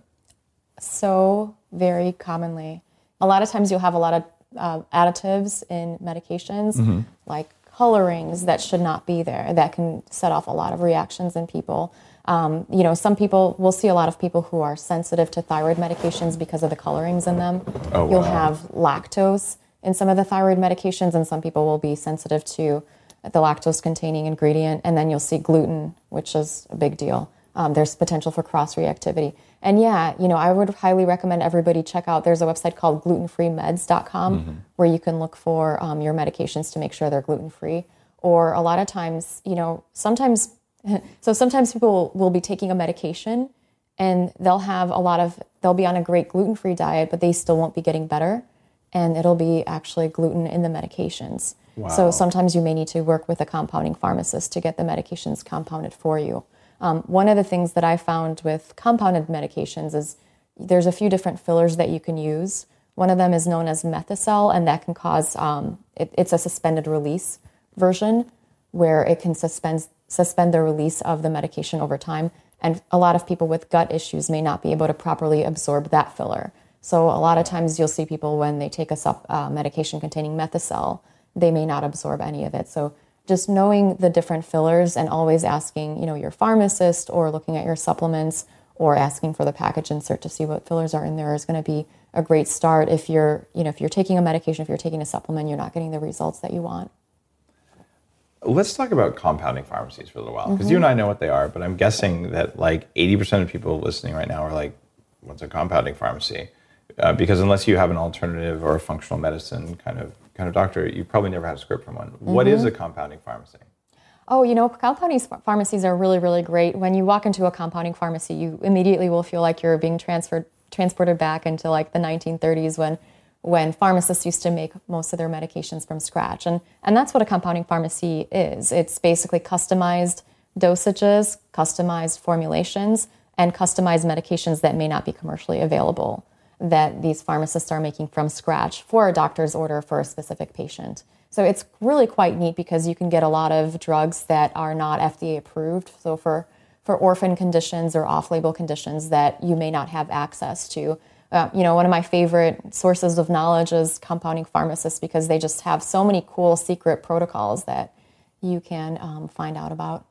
So very commonly. A lot of times you'll have a lot of Uh, additives in medications, mm-hmm. like colorings that should not be there, that can set off a lot of reactions in people. Um, you know, some people, we'll see a lot of people who are sensitive to thyroid medications because of the colorings in them. Oh, You'll wow. have lactose in some of the thyroid medications, and some people will be sensitive to the lactose-containing ingredient, and then you'll see gluten, which is a big deal. Um, there's potential for cross-reactivity. And yeah, you know, I would highly recommend everybody check out, there's a website called gluten free meds dot com mm-hmm. where you can look for um, your medications to make sure they're gluten-free. Or a lot of times, you know, sometimes, so sometimes people will be taking a medication and they'll have a lot of, they'll be on a great gluten-free diet, but they still won't be getting better. And it'll be actually gluten in the medications. Wow. So sometimes you may need to work with a compounding pharmacist to get the medications compounded for you. Um, one of the things that I found with compounded medications is there's a few different fillers that you can use. One of them is known as Methicel, and that can cause, um, it, it's a suspended release version where it can suspend, suspend the release of the medication over time. And a lot of people with gut issues may not be able to properly absorb that filler. So a lot of times you'll see people when they take a sup, uh, medication containing Methicel, they may not absorb any of it. So just knowing the different fillers and always asking, you know, your pharmacist or looking at your supplements or asking for the package insert to see what fillers are in there is going to be a great start. If you're, you know, if you're taking a medication, if you're taking a supplement, you're not getting the results that you want. Let's talk about compounding pharmacies for a little while, because mm-hmm. you and I know what they are, but I'm guessing that like eighty percent of people listening right now are like, what's a compounding pharmacy? Uh, because unless you have an alternative or a functional medicine kind of kind of doctor, you probably never had a script from one. Mm-hmm. What is a compounding pharmacy? Oh, you know, compounding pharmacies are really, really great. When you walk into a compounding pharmacy, you immediately will feel like you're being transferred, transported back into like the nineteen thirties when when pharmacists used to make most of their medications from scratch. And, and that's what a compounding pharmacy is. It's basically customized dosages, customized formulations, and customized medications that may not be commercially available that these pharmacists are making from scratch for a doctor's order for a specific patient. So it's really quite neat because you can get a lot of drugs that are not F D A approved. So for, for orphan conditions or off-label conditions that you may not have access to. Uh, you know, one of my favorite sources of knowledge is compounding pharmacists because they just have so many cool secret protocols that you can um, find out about.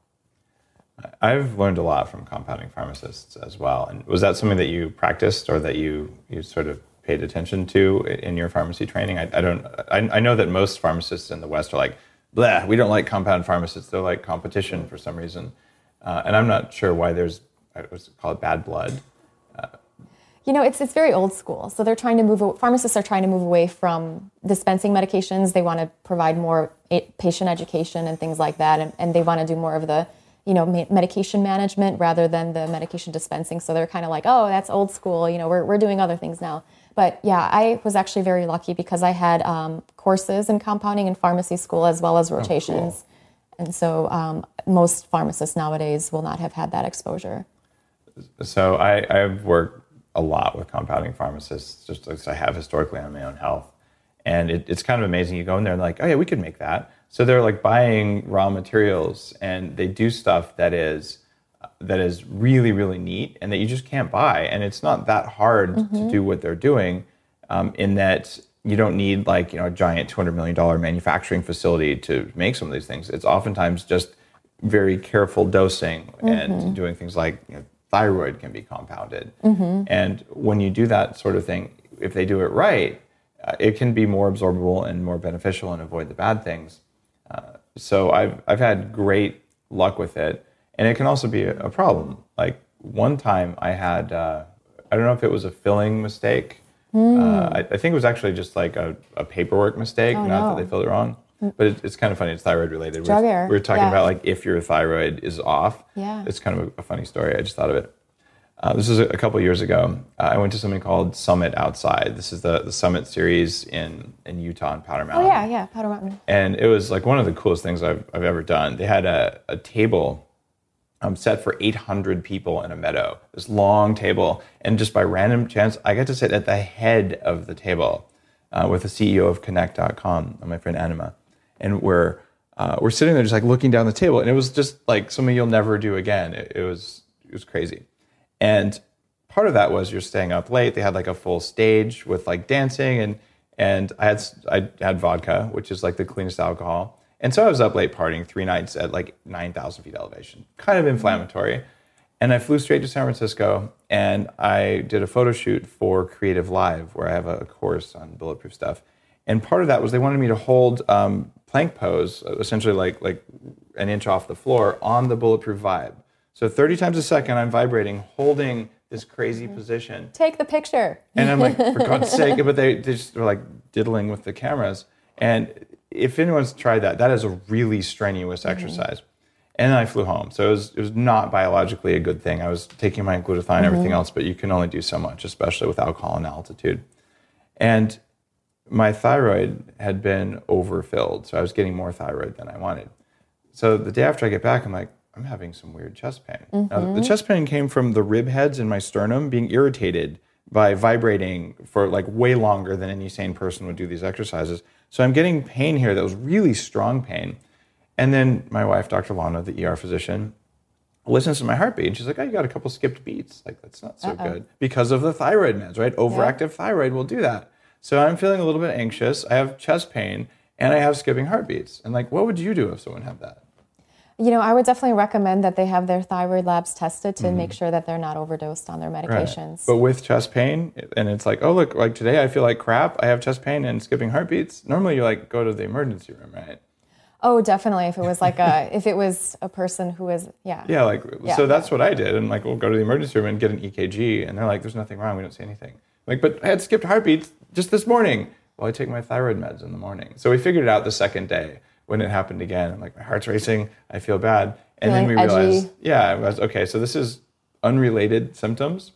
I've learned a lot from compounding pharmacists as well. And was that something that you practiced or that you, you sort of paid attention to in your pharmacy training? I, I don't. I, I know that most pharmacists in the West are like, blah, we don't like compound pharmacists. They're like competition for some reason. Uh, and I'm not sure why there's, what's it called, bad blood. Uh, You know, it's it's very old school. So they're trying to move, pharmacists are trying to move away from dispensing medications. They want to provide more patient education and things like that. And, and they want to do more of the, you know, medication management rather than the medication dispensing. So they're kind of like, oh, that's old school. You know, we're we're doing other things now. But yeah, I was actually very lucky because I had um, courses in compounding in pharmacy school as well as rotations. Oh, cool. And so um, most pharmacists nowadays will not have had that exposure. So I, I've worked a lot with compounding pharmacists, just as I have historically on my own health. And it, it's kind of amazing. You go in there and like, oh yeah, we could make that. So they're like buying raw materials and they do stuff that is that is really, really neat and that you just can't buy. And it's not that hard mm-hmm. to do what they're doing um, in that you don't need like, you know, a giant two hundred million dollars manufacturing facility to make some of these things. It's oftentimes just very careful dosing mm-hmm. and doing things like, you know, thyroid can be compounded. Mm-hmm. And when you do that sort of thing, if they do it right, uh, it can be more absorbable and more beneficial and avoid the bad things. Uh, so I've I've had great luck with it. And it can also be a, a problem. Like one time I had, uh, I don't know if it was a filling mistake. Mm. Uh, I, I think it was actually just like a, a paperwork mistake, oh, not no. that they filled it wrong. But it, it's kind of funny. It's thyroid related. Drug we, error. we were talking yeah. about like if your thyroid is off. Yeah. It's kind of a, a funny story. I just thought of it. Uh, this was a, a couple years ago. Uh, I went to something called Summit Outside. This is the, the Summit series in, in Utah and Powder Mountain. Oh yeah, yeah, Powder Mountain. And it was like one of the coolest things I've, I've ever done. They had a, a table um, set for eight hundred people in a meadow. This long table. And just by random chance, I got to sit at the head of the table uh, with the C E O of Connect dot com, my friend Anima. And we're uh, we're sitting there just like looking down the table, and it was just like something you'll never do again. It, it was it was crazy, and part of that was you're staying up late. They had like a full stage with like dancing, and and I had I had vodka, which is like the cleanest alcohol, and so I was up late partying three nights at like nine thousand feet elevation, kind of inflammatory, and I flew straight to San Francisco, and I did a photo shoot for Creative Live, where I have a course on bulletproof stuff. And part of that was they wanted me to hold um, plank pose, essentially like like an inch off the floor on the Bulletproof Vibe. So thirty times a second, I'm vibrating, holding this crazy position. Take the picture. And I'm like, for God's sake, but they, they just were like diddling with the cameras. And if anyone's tried that, that is a really strenuous mm-hmm. exercise. And then I flew home. So it was, it was not biologically a good thing. I was taking my glutathione and mm-hmm. everything else, but you can only do so much, especially with alcohol and altitude. And my thyroid had been overfilled. So I was getting more thyroid than I wanted. So the day after I get back, I'm like, I'm having some weird chest pain. Mm-hmm. Now, the chest pain came from the rib heads in my sternum being irritated by vibrating for like way longer than any sane person would do these exercises. So I'm getting pain here that was really strong pain. And then my wife, Doctor Lana, the E R physician, listens to my heartbeat. And she's like, oh, you got a couple skipped beats. Like, that's not so Uh-oh. good. Because of the thyroid meds, right? Overactive yeah. thyroid will do that. So I'm feeling a little bit anxious. I have chest pain, and I have skipping heartbeats. And like, what would you do if someone had that? You know, I would definitely recommend that they have their thyroid labs tested to mm-hmm. make sure that they're not overdosed on their medications. Right. But with chest pain, and it's like, oh, look, like today I feel like crap. I have chest pain and skipping heartbeats. Normally, you like go to the emergency room, right? Oh, definitely. If it was like a, if it was a person who was, yeah. Yeah, like, yeah. so that's what I did. And like, we'll go to the emergency room and get an E K G. And they're like, there's nothing wrong. We don't see anything. Like, but I had skipped heartbeats just this morning. Well, I take my thyroid meds in the morning. So we figured it out the second day when it happened again. I'm like, my heart's racing. I feel bad. And Feeling then we edgy. realized, yeah, I was, okay, so this is unrelated symptoms.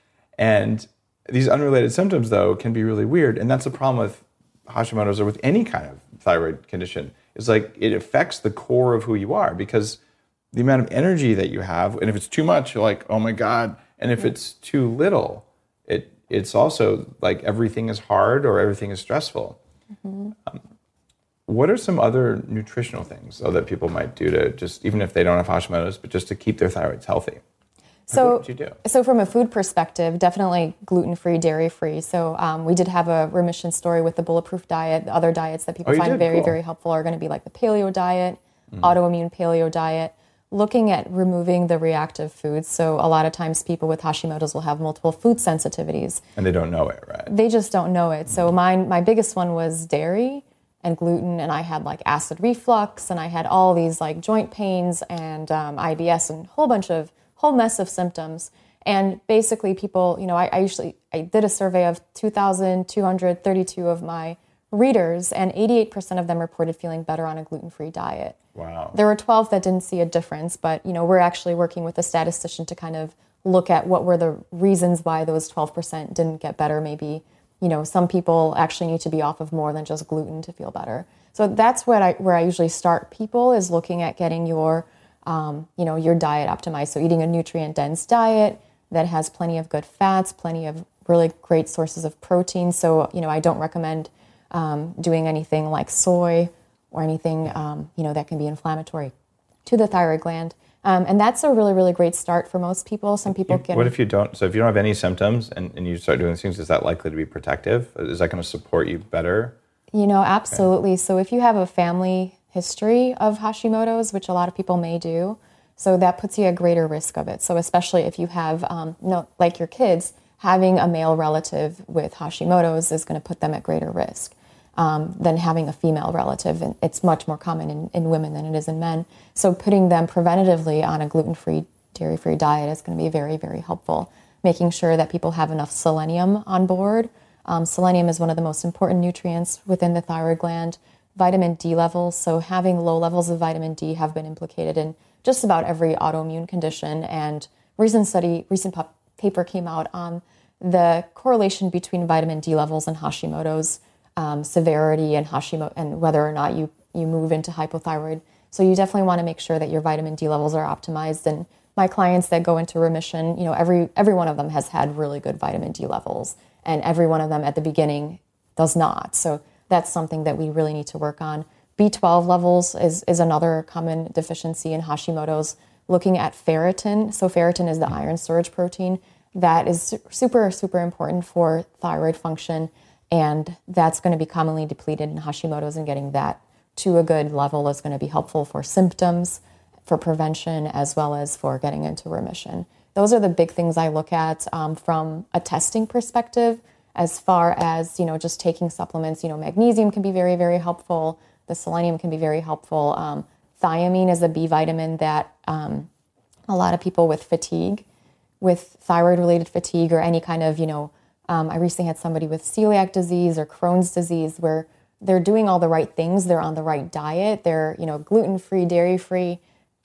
And these unrelated symptoms, though, can be really weird. And that's the problem with Hashimoto's or with any kind of thyroid condition. It's like it affects the core of who you are because the amount of energy that you have, and if it's too much, you're like, oh my God. And if it's too little, it it's also like everything is hard or everything is stressful. Mm-hmm. Um, what are some other nutritional things, though, that people might do to just, even if they don't have Hashimoto's, but just to keep their thyroids healthy? So, what would you do? So from a food perspective, definitely gluten-free, dairy-free. So um, we did have a remission story with the Bulletproof diet. The other diets that people oh, find did? very, cool. very helpful are going to be like the paleo diet, mm. autoimmune paleo diet, looking at removing the reactive foods. So a lot of times people with Hashimoto's will have multiple food sensitivities. And they don't know it, right? They just don't know it. Mm. So mine, my biggest one was dairy and gluten, and I had like acid reflux, and I had all these like joint pains and um, I B S and a whole bunch of whole mess of symptoms. And basically people, you know, I, I usually, I did a survey of two thousand two hundred thirty-two of my readers, and eighty-eight percent of them reported feeling better on a gluten-free diet. Wow. There were twelve that didn't see a difference, but, you know, we're actually working with a statistician to kind of look at what were the reasons why those twelve percent didn't get better. Maybe, you know, some people actually need to be off of more than just gluten to feel better. So that's what I, where I usually start people is looking at getting your Um, you know, your diet optimized. So eating a nutrient-dense diet that has plenty of good fats, plenty of really great sources of protein. So, you know, I don't recommend um, doing anything like soy or anything, um, you know, that can be inflammatory to the thyroid gland. Um, and that's a really, really great start for most people. Some people can... What if you don't? So if you don't have any symptoms and, and you start doing these things, is that likely to be protective? Is that going to support you better? You know, absolutely. Okay. So if you have a family history of Hashimoto's, which a lot of people may do, so that puts you at greater risk of it. So especially if you have, um, no, like your kids, having a male relative with Hashimoto's is going to put them at greater risk um, than having a female relative. And it's much more common in, in women than it is in men. So putting them preventatively on a gluten-free, dairy-free diet is going to be very, very helpful. Making sure that people have enough selenium on board. Um, selenium is one of the most important nutrients within the thyroid gland. Vitamin D levels, so having low levels of vitamin D have been implicated in just about every autoimmune condition. And recent study, recent pop- paper came out on the correlation between vitamin D levels and Hashimoto's um, severity and Hashimoto and whether or not you you move into hypothyroid. So you definitely want to make sure that your vitamin D levels are optimized. And my clients that go into remission, you know, every every one of them has had really good vitamin D levels, and every one of them at the beginning does not. So that's something that we really need to work on. B twelve levels is, is another common deficiency in Hashimoto's. Looking at ferritin. So ferritin is the iron storage protein. That is super, super important for thyroid function. And that's going to be commonly depleted in Hashimoto's, and getting that to a good level is going to be helpful for symptoms, for prevention, as well as for getting into remission. Those are the big things I look at um, from a testing perspective. As far as, you know, just taking supplements, you know, magnesium can be very, very helpful. The selenium can be very helpful. Um, thiamine is a B vitamin that um, a lot of people with fatigue, with thyroid-related fatigue or any kind of, you know, um, I recently had somebody with celiac disease or Crohn's disease where they're doing all the right things. They're on the right diet. They're, you know, gluten-free, dairy-free,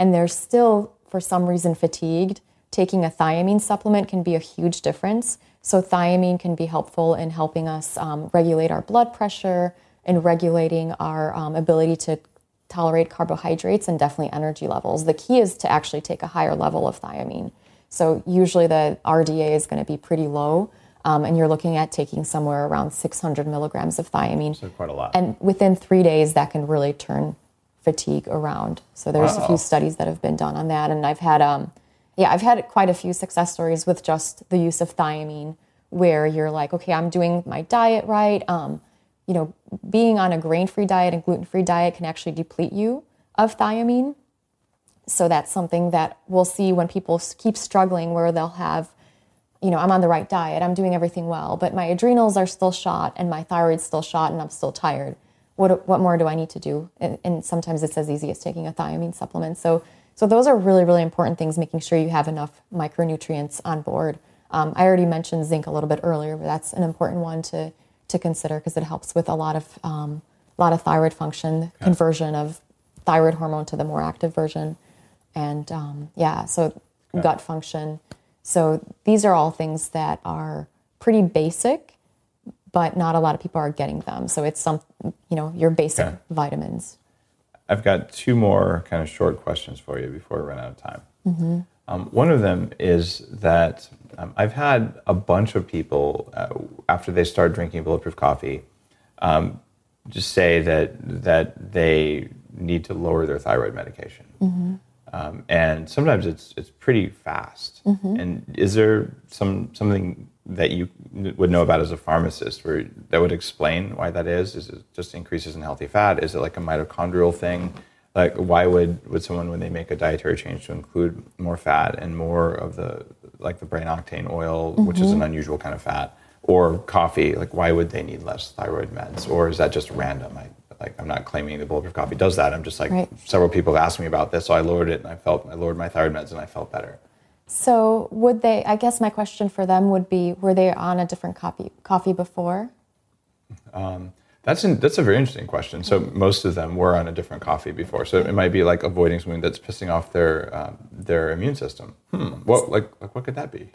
and they're still, for some reason, fatigued, taking a thiamine supplement can be a huge difference. So thiamine can be helpful in helping us um, regulate our blood pressure and regulating our um, ability to tolerate carbohydrates and definitely energy levels. The key is to actually take a higher level of thiamine. So usually the R D A is going to be pretty low, um, and you're looking at taking somewhere around six hundred milligrams of thiamine. So quite a lot. And within three days, that can really turn fatigue around. So there's Wow. a few studies that have been done on that, and I've had, um, yeah, I've had quite a few success stories with just the use of thiamine, where you're like, okay, I'm doing my diet right. Um, you know, being on a grain-free diet and gluten-free diet can actually deplete you of thiamine. So that's something that we'll see when people keep struggling, where they'll have, you know, I'm on the right diet, I'm doing everything well, but my adrenals are still shot and my thyroid's still shot and I'm still tired. What what more do I need to do? And, and sometimes it's as easy as taking a thiamine supplement. So so those are really, really important things, making sure you have enough micronutrients on board. Um, I already mentioned zinc a little bit earlier, but that's an important one to to consider because it helps with a lot of um, a lot of thyroid function, okay. conversion of thyroid hormone to the more active version, and um, yeah, so okay. gut function. So these are all things that are pretty basic, but not a lot of people are getting them. So it's some, you know, your basic okay. vitamins. I've got two more kind of short questions for you before we run out of time. Mm-hmm. Um, one of them is that um, I've had a bunch of people, uh, after they start drinking Bulletproof coffee, um, just say that that they need to lower their thyroid medication. Mm-hmm. Um, and sometimes it's it's pretty fast. Mm-hmm. And is there some something that you would know about as a pharmacist where that would explain why that is? Is it just increases in healthy fat? Is it like a mitochondrial thing? Like, why would, would someone, when they make a dietary change to include more fat and more of the, like the brain octane oil, mm-hmm. which is an unusual kind of fat, or coffee, like why would they need less thyroid meds? Or is that just random? I, like, I'm not claiming that Bulletproof coffee does that. I'm just like, right. several people asked me about this, so I lowered it and I felt, I lowered my thyroid meds and I felt better. So would they, I guess my question for them would be, were they on a different coffee, coffee before? Um, That's an, that's a very interesting question. So most of them were on a different coffee before. So it might be like avoiding something that's pissing off their um, their immune system. Hmm. What like like what could that be?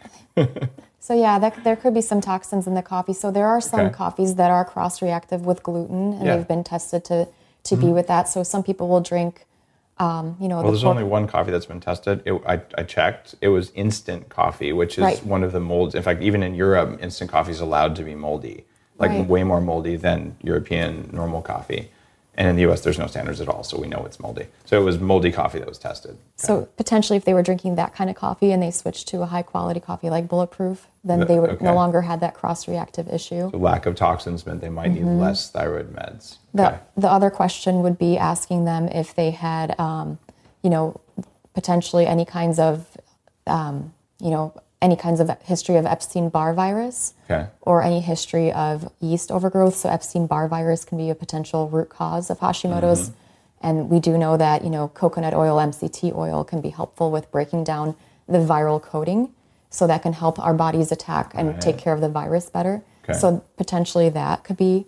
So yeah, that, there could be some toxins in the coffee. So there are some okay. coffees that are cross-reactive with gluten, and yeah. they've been tested to to mm-hmm. be with that. So some people will drink, um, you know. Well, the there's pork- only one coffee that's been tested. It, I I checked. It was instant coffee, which is right. one of the molds. In fact, even in Europe, instant coffee is allowed to be moldy. Like right. way more moldy than European normal coffee. And in the U S, there's no standards at all, so we know it's moldy. So it was moldy coffee that was tested. Okay. So potentially if they were drinking that kind of coffee and they switched to a high quality coffee like Bulletproof, then the, they would okay. no longer had that cross-reactive issue. So lack of toxins meant they might mm-hmm. need less thyroid meds. The, okay. the other question would be asking them if they had, um, you know, potentially any kinds of, um, you know, any kinds of history of Epstein-Barr virus okay. or any history of yeast overgrowth. So Epstein-Barr virus can be a potential root cause of Hashimoto's. Mm-hmm. And we do know that, you know, coconut oil, M C T oil can be helpful with breaking down the viral coating. So that can help our bodies attack and right. take care of the virus better. Okay. So potentially that could be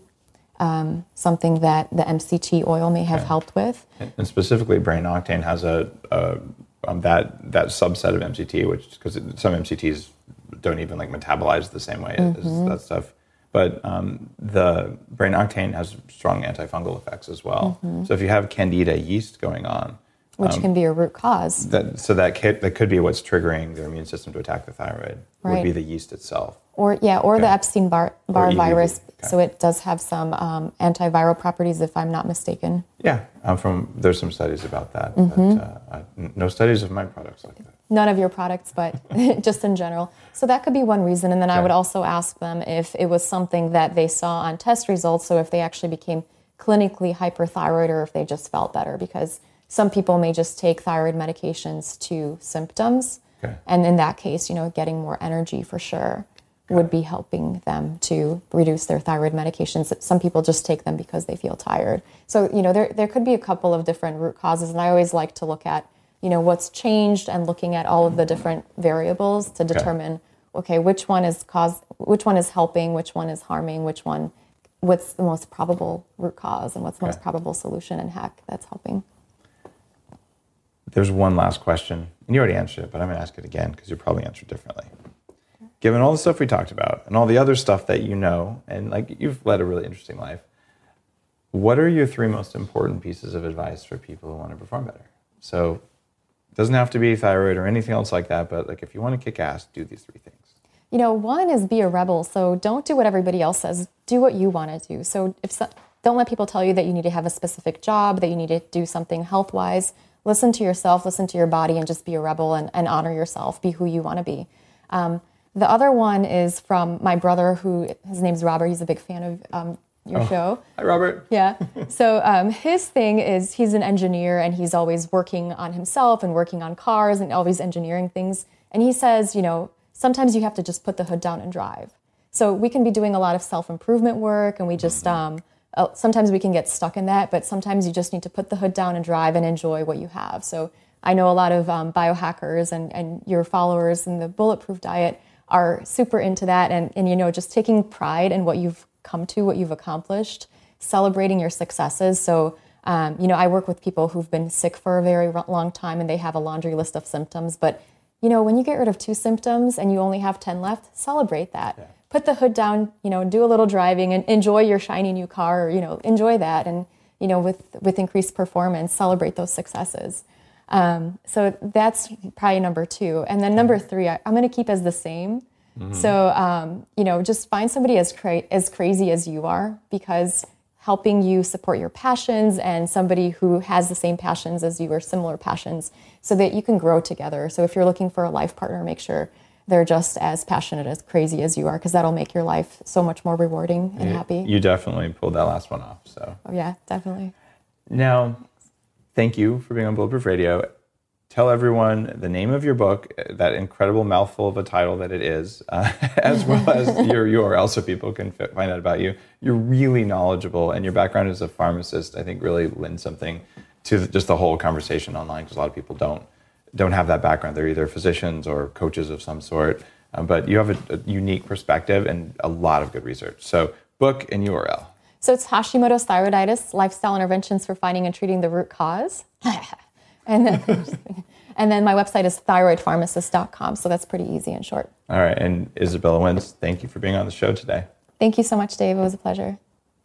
um, something that the M C T oil may have okay. helped with. And specifically, Brain Octane has a... a Um, that that subset of M C T, which because some M C Ts don't even like metabolize the same way mm-hmm. as that stuff, but um, the Brain Octane has strong antifungal effects as well. Mm-hmm. So if you have Candida yeast going on, which um, can be a root cause, that, so that could, that could be what's triggering their immune system to attack the thyroid. Right. Would be the yeast itself, or yeah, or okay. the Epstein-Barr Barr virus. Okay. So it does have some um, antiviral properties, if I'm not mistaken. Yeah, I'm from. There's some studies about that, mm-hmm. but uh, I, no studies of my products like that. None of your products, but just in general. So that could be one reason. And then okay. I would also ask them if it was something that they saw on test results. So if they actually became clinically hyperthyroid, or if they just felt better, because some people may just take thyroid medications to symptoms, okay. and in that case, you know, getting more energy for sure. Would be helping them to reduce their thyroid medications. Some people just take them because they feel tired. So, you know, there there could be a couple of different root causes, and I always like to look at, you know, what's changed and looking at all of the different variables to determine, okay, okay which one is cause, which one is helping, which one is harming, which one, what's the most probable root cause, and what's the okay. most probable solution, and heck, that's helping. there's one last question, and you already answered it, but I'm going to ask it again because you'll probably answer it differently. Given all the stuff we talked about and all the other stuff that you know, and like you've led a really interesting life, what are your three most important pieces of advice for people who want to perform better? So it doesn't have to be thyroid or anything else like that, but like if you want to kick ass, do these three things. You know, one is be a rebel. So don't do what everybody else says. Do what you want to do. So if so, don't let people tell you that you need to have a specific job, that you need to do something health-wise. Listen to yourself, listen to your body, and just be a rebel and, and honor yourself. Be who you want to be. Um, The other one is from my brother, who, his name's Robert. He's a big fan of um, your oh. show. Hi, Robert. Yeah. So um, his thing is he's an engineer, and he's always working on himself and working on cars and always engineering things. And he says, you know, sometimes you have to just put the hood down and drive. So we can be doing a lot of self-improvement work, and we just, um, uh, sometimes we can get stuck in that, but sometimes you just need to put the hood down and drive and enjoy what you have. So I know a lot of um, biohackers and, and your followers in the Bulletproof diet are super into that, and, and you know, just taking pride in what you've come to, what you've accomplished, celebrating your successes. So, um, you know, I work with people who've been sick for a very long time, and they have a laundry list of symptoms. But, you know, when you get rid of two symptoms and you only have ten left, celebrate that. Yeah. Put the hood down, you know, do a little driving and enjoy your shiny new car, or, you know, enjoy that. And, you know, with, with increased performance, celebrate those successes. Um, so that's probably number two. And then number three, I, I'm going to keep as the same. Mm-hmm. So, um, you know, just find somebody as cra- as crazy as you are, because helping you support your passions, and somebody who has the same passions as you or similar passions, so that you can grow together. So if you're looking for a life partner, make sure they're just as passionate, as crazy as you are, because that'll make your life so much more rewarding and you, happy. You definitely pulled that last one off. So. Oh, yeah, definitely. Now, thank you for being on Bulletproof Radio. Tell everyone the name of your book, that incredible mouthful of a title that it is, uh, as well as your U R L so people can f- find out about you. You're really knowledgeable, and your background as a pharmacist, I think, really lends something to just the whole conversation online, because a lot of people don't don't have that background. They're either physicians or coaches of some sort, um, but you have a, a unique perspective and a lot of good research. So book and U R L. So it's Hashimoto's Thyroiditis, Lifestyle Interventions for Finding and Treating the Root Cause. and, then, and then my website is thyroid pharmacist dot com, so that's pretty easy and short. All right, and Isabella Wentz, thank you for being on the show today. Thank you so much, Dave. It was a pleasure.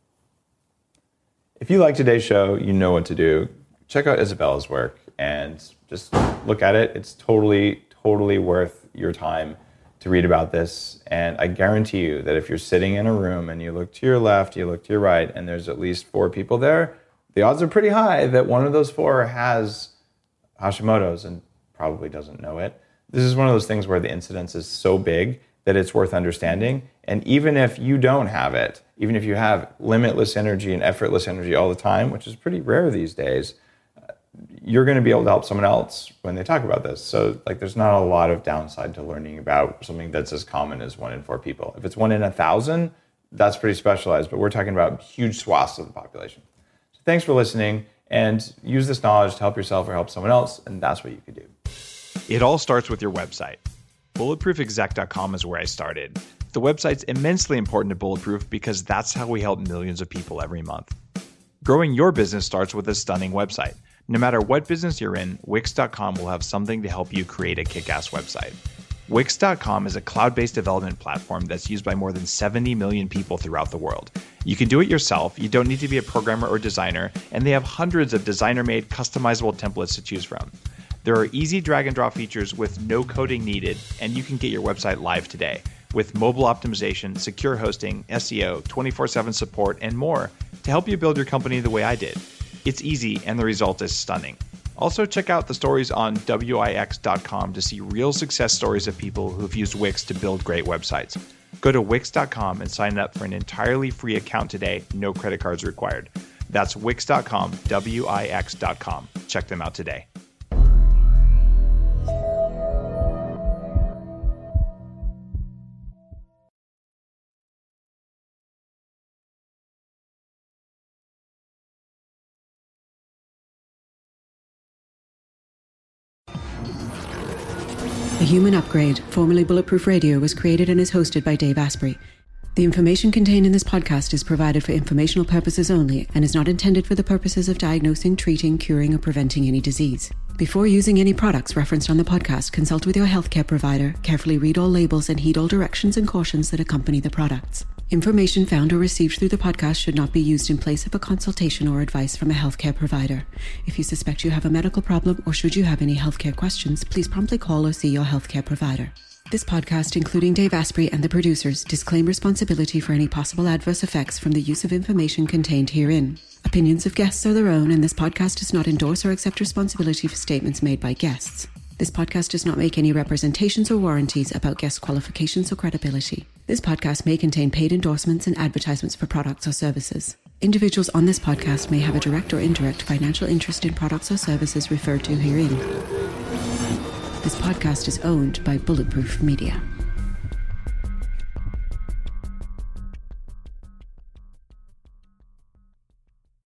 If you like today's show, you know what to do. Check out Isabella's work and just look at it. It's totally, totally worth your time to read about this. And I guarantee you that if you're sitting in a room and you look to your left, you look to your right, and there's at least four people there, the odds are pretty high that one of those four has Hashimoto's and probably doesn't know it. This is one of those things where the incidence is so big that it's worth understanding. And even if you don't have it, even if you have limitless energy and effortless energy all the time, which is pretty rare these days, you're going to be able to help someone else when they talk about this. So like, there's not a lot of downside to learning about something that's as common as one in four people. If it's one in a thousand, that's pretty specialized, but we're talking about huge swaths of the population. So thanks for listening, and use this knowledge to help yourself or help someone else, and that's what you could do. It all starts with your website. bulletproof exec dot com is where I started. The website's immensely important to Bulletproof because that's how we help millions of people every month. Growing your business starts with a stunning website. No matter what business you're in, Wix dot com will have something to help you create a kick-ass website. Wix dot com is a cloud-based development platform that's used by more than seventy million people throughout the world. You can do it yourself, you don't need to be a programmer or designer, and they have hundreds of designer-made customizable templates to choose from. There are easy drag-and-drop features with no coding needed, and you can get your website live today with mobile optimization, secure hosting, S E O, twenty-four seven support, and more to help you build your company the way I did. It's easy, and the result is stunning. Also, check out the stories on wix dot com to see real success stories of people who've used Wix to build great websites. Go to wix dot com and sign up for an entirely free account today, no credit cards required. That's wix dot com, wix dot com. Check them out today. The Human Upgrade, formerly Bulletproof Radio, was created and is hosted by Dave Asprey. The information contained in this podcast is provided for informational purposes only and is not intended for the purposes of diagnosing, treating, curing, or preventing any disease. Before using any products referenced on the podcast, consult with your healthcare provider, carefully read all labels, and heed all directions and cautions that accompany the products. Information found or received through the podcast should not be used in place of a consultation or advice from a healthcare provider. If you suspect you have a medical problem or should you have any healthcare questions, please promptly call or see your healthcare provider. This podcast, including Dave Asprey and the producers, disclaim responsibility for any possible adverse effects from the use of information contained herein. Opinions of guests are their own, and this podcast does not endorse or accept responsibility for statements made by guests. This podcast does not make any representations or warranties about guest qualifications or credibility. This podcast may contain paid endorsements and advertisements for products or services. Individuals on this podcast may have a direct or indirect financial interest in products or services referred to herein. This podcast is owned by Bulletproof Media.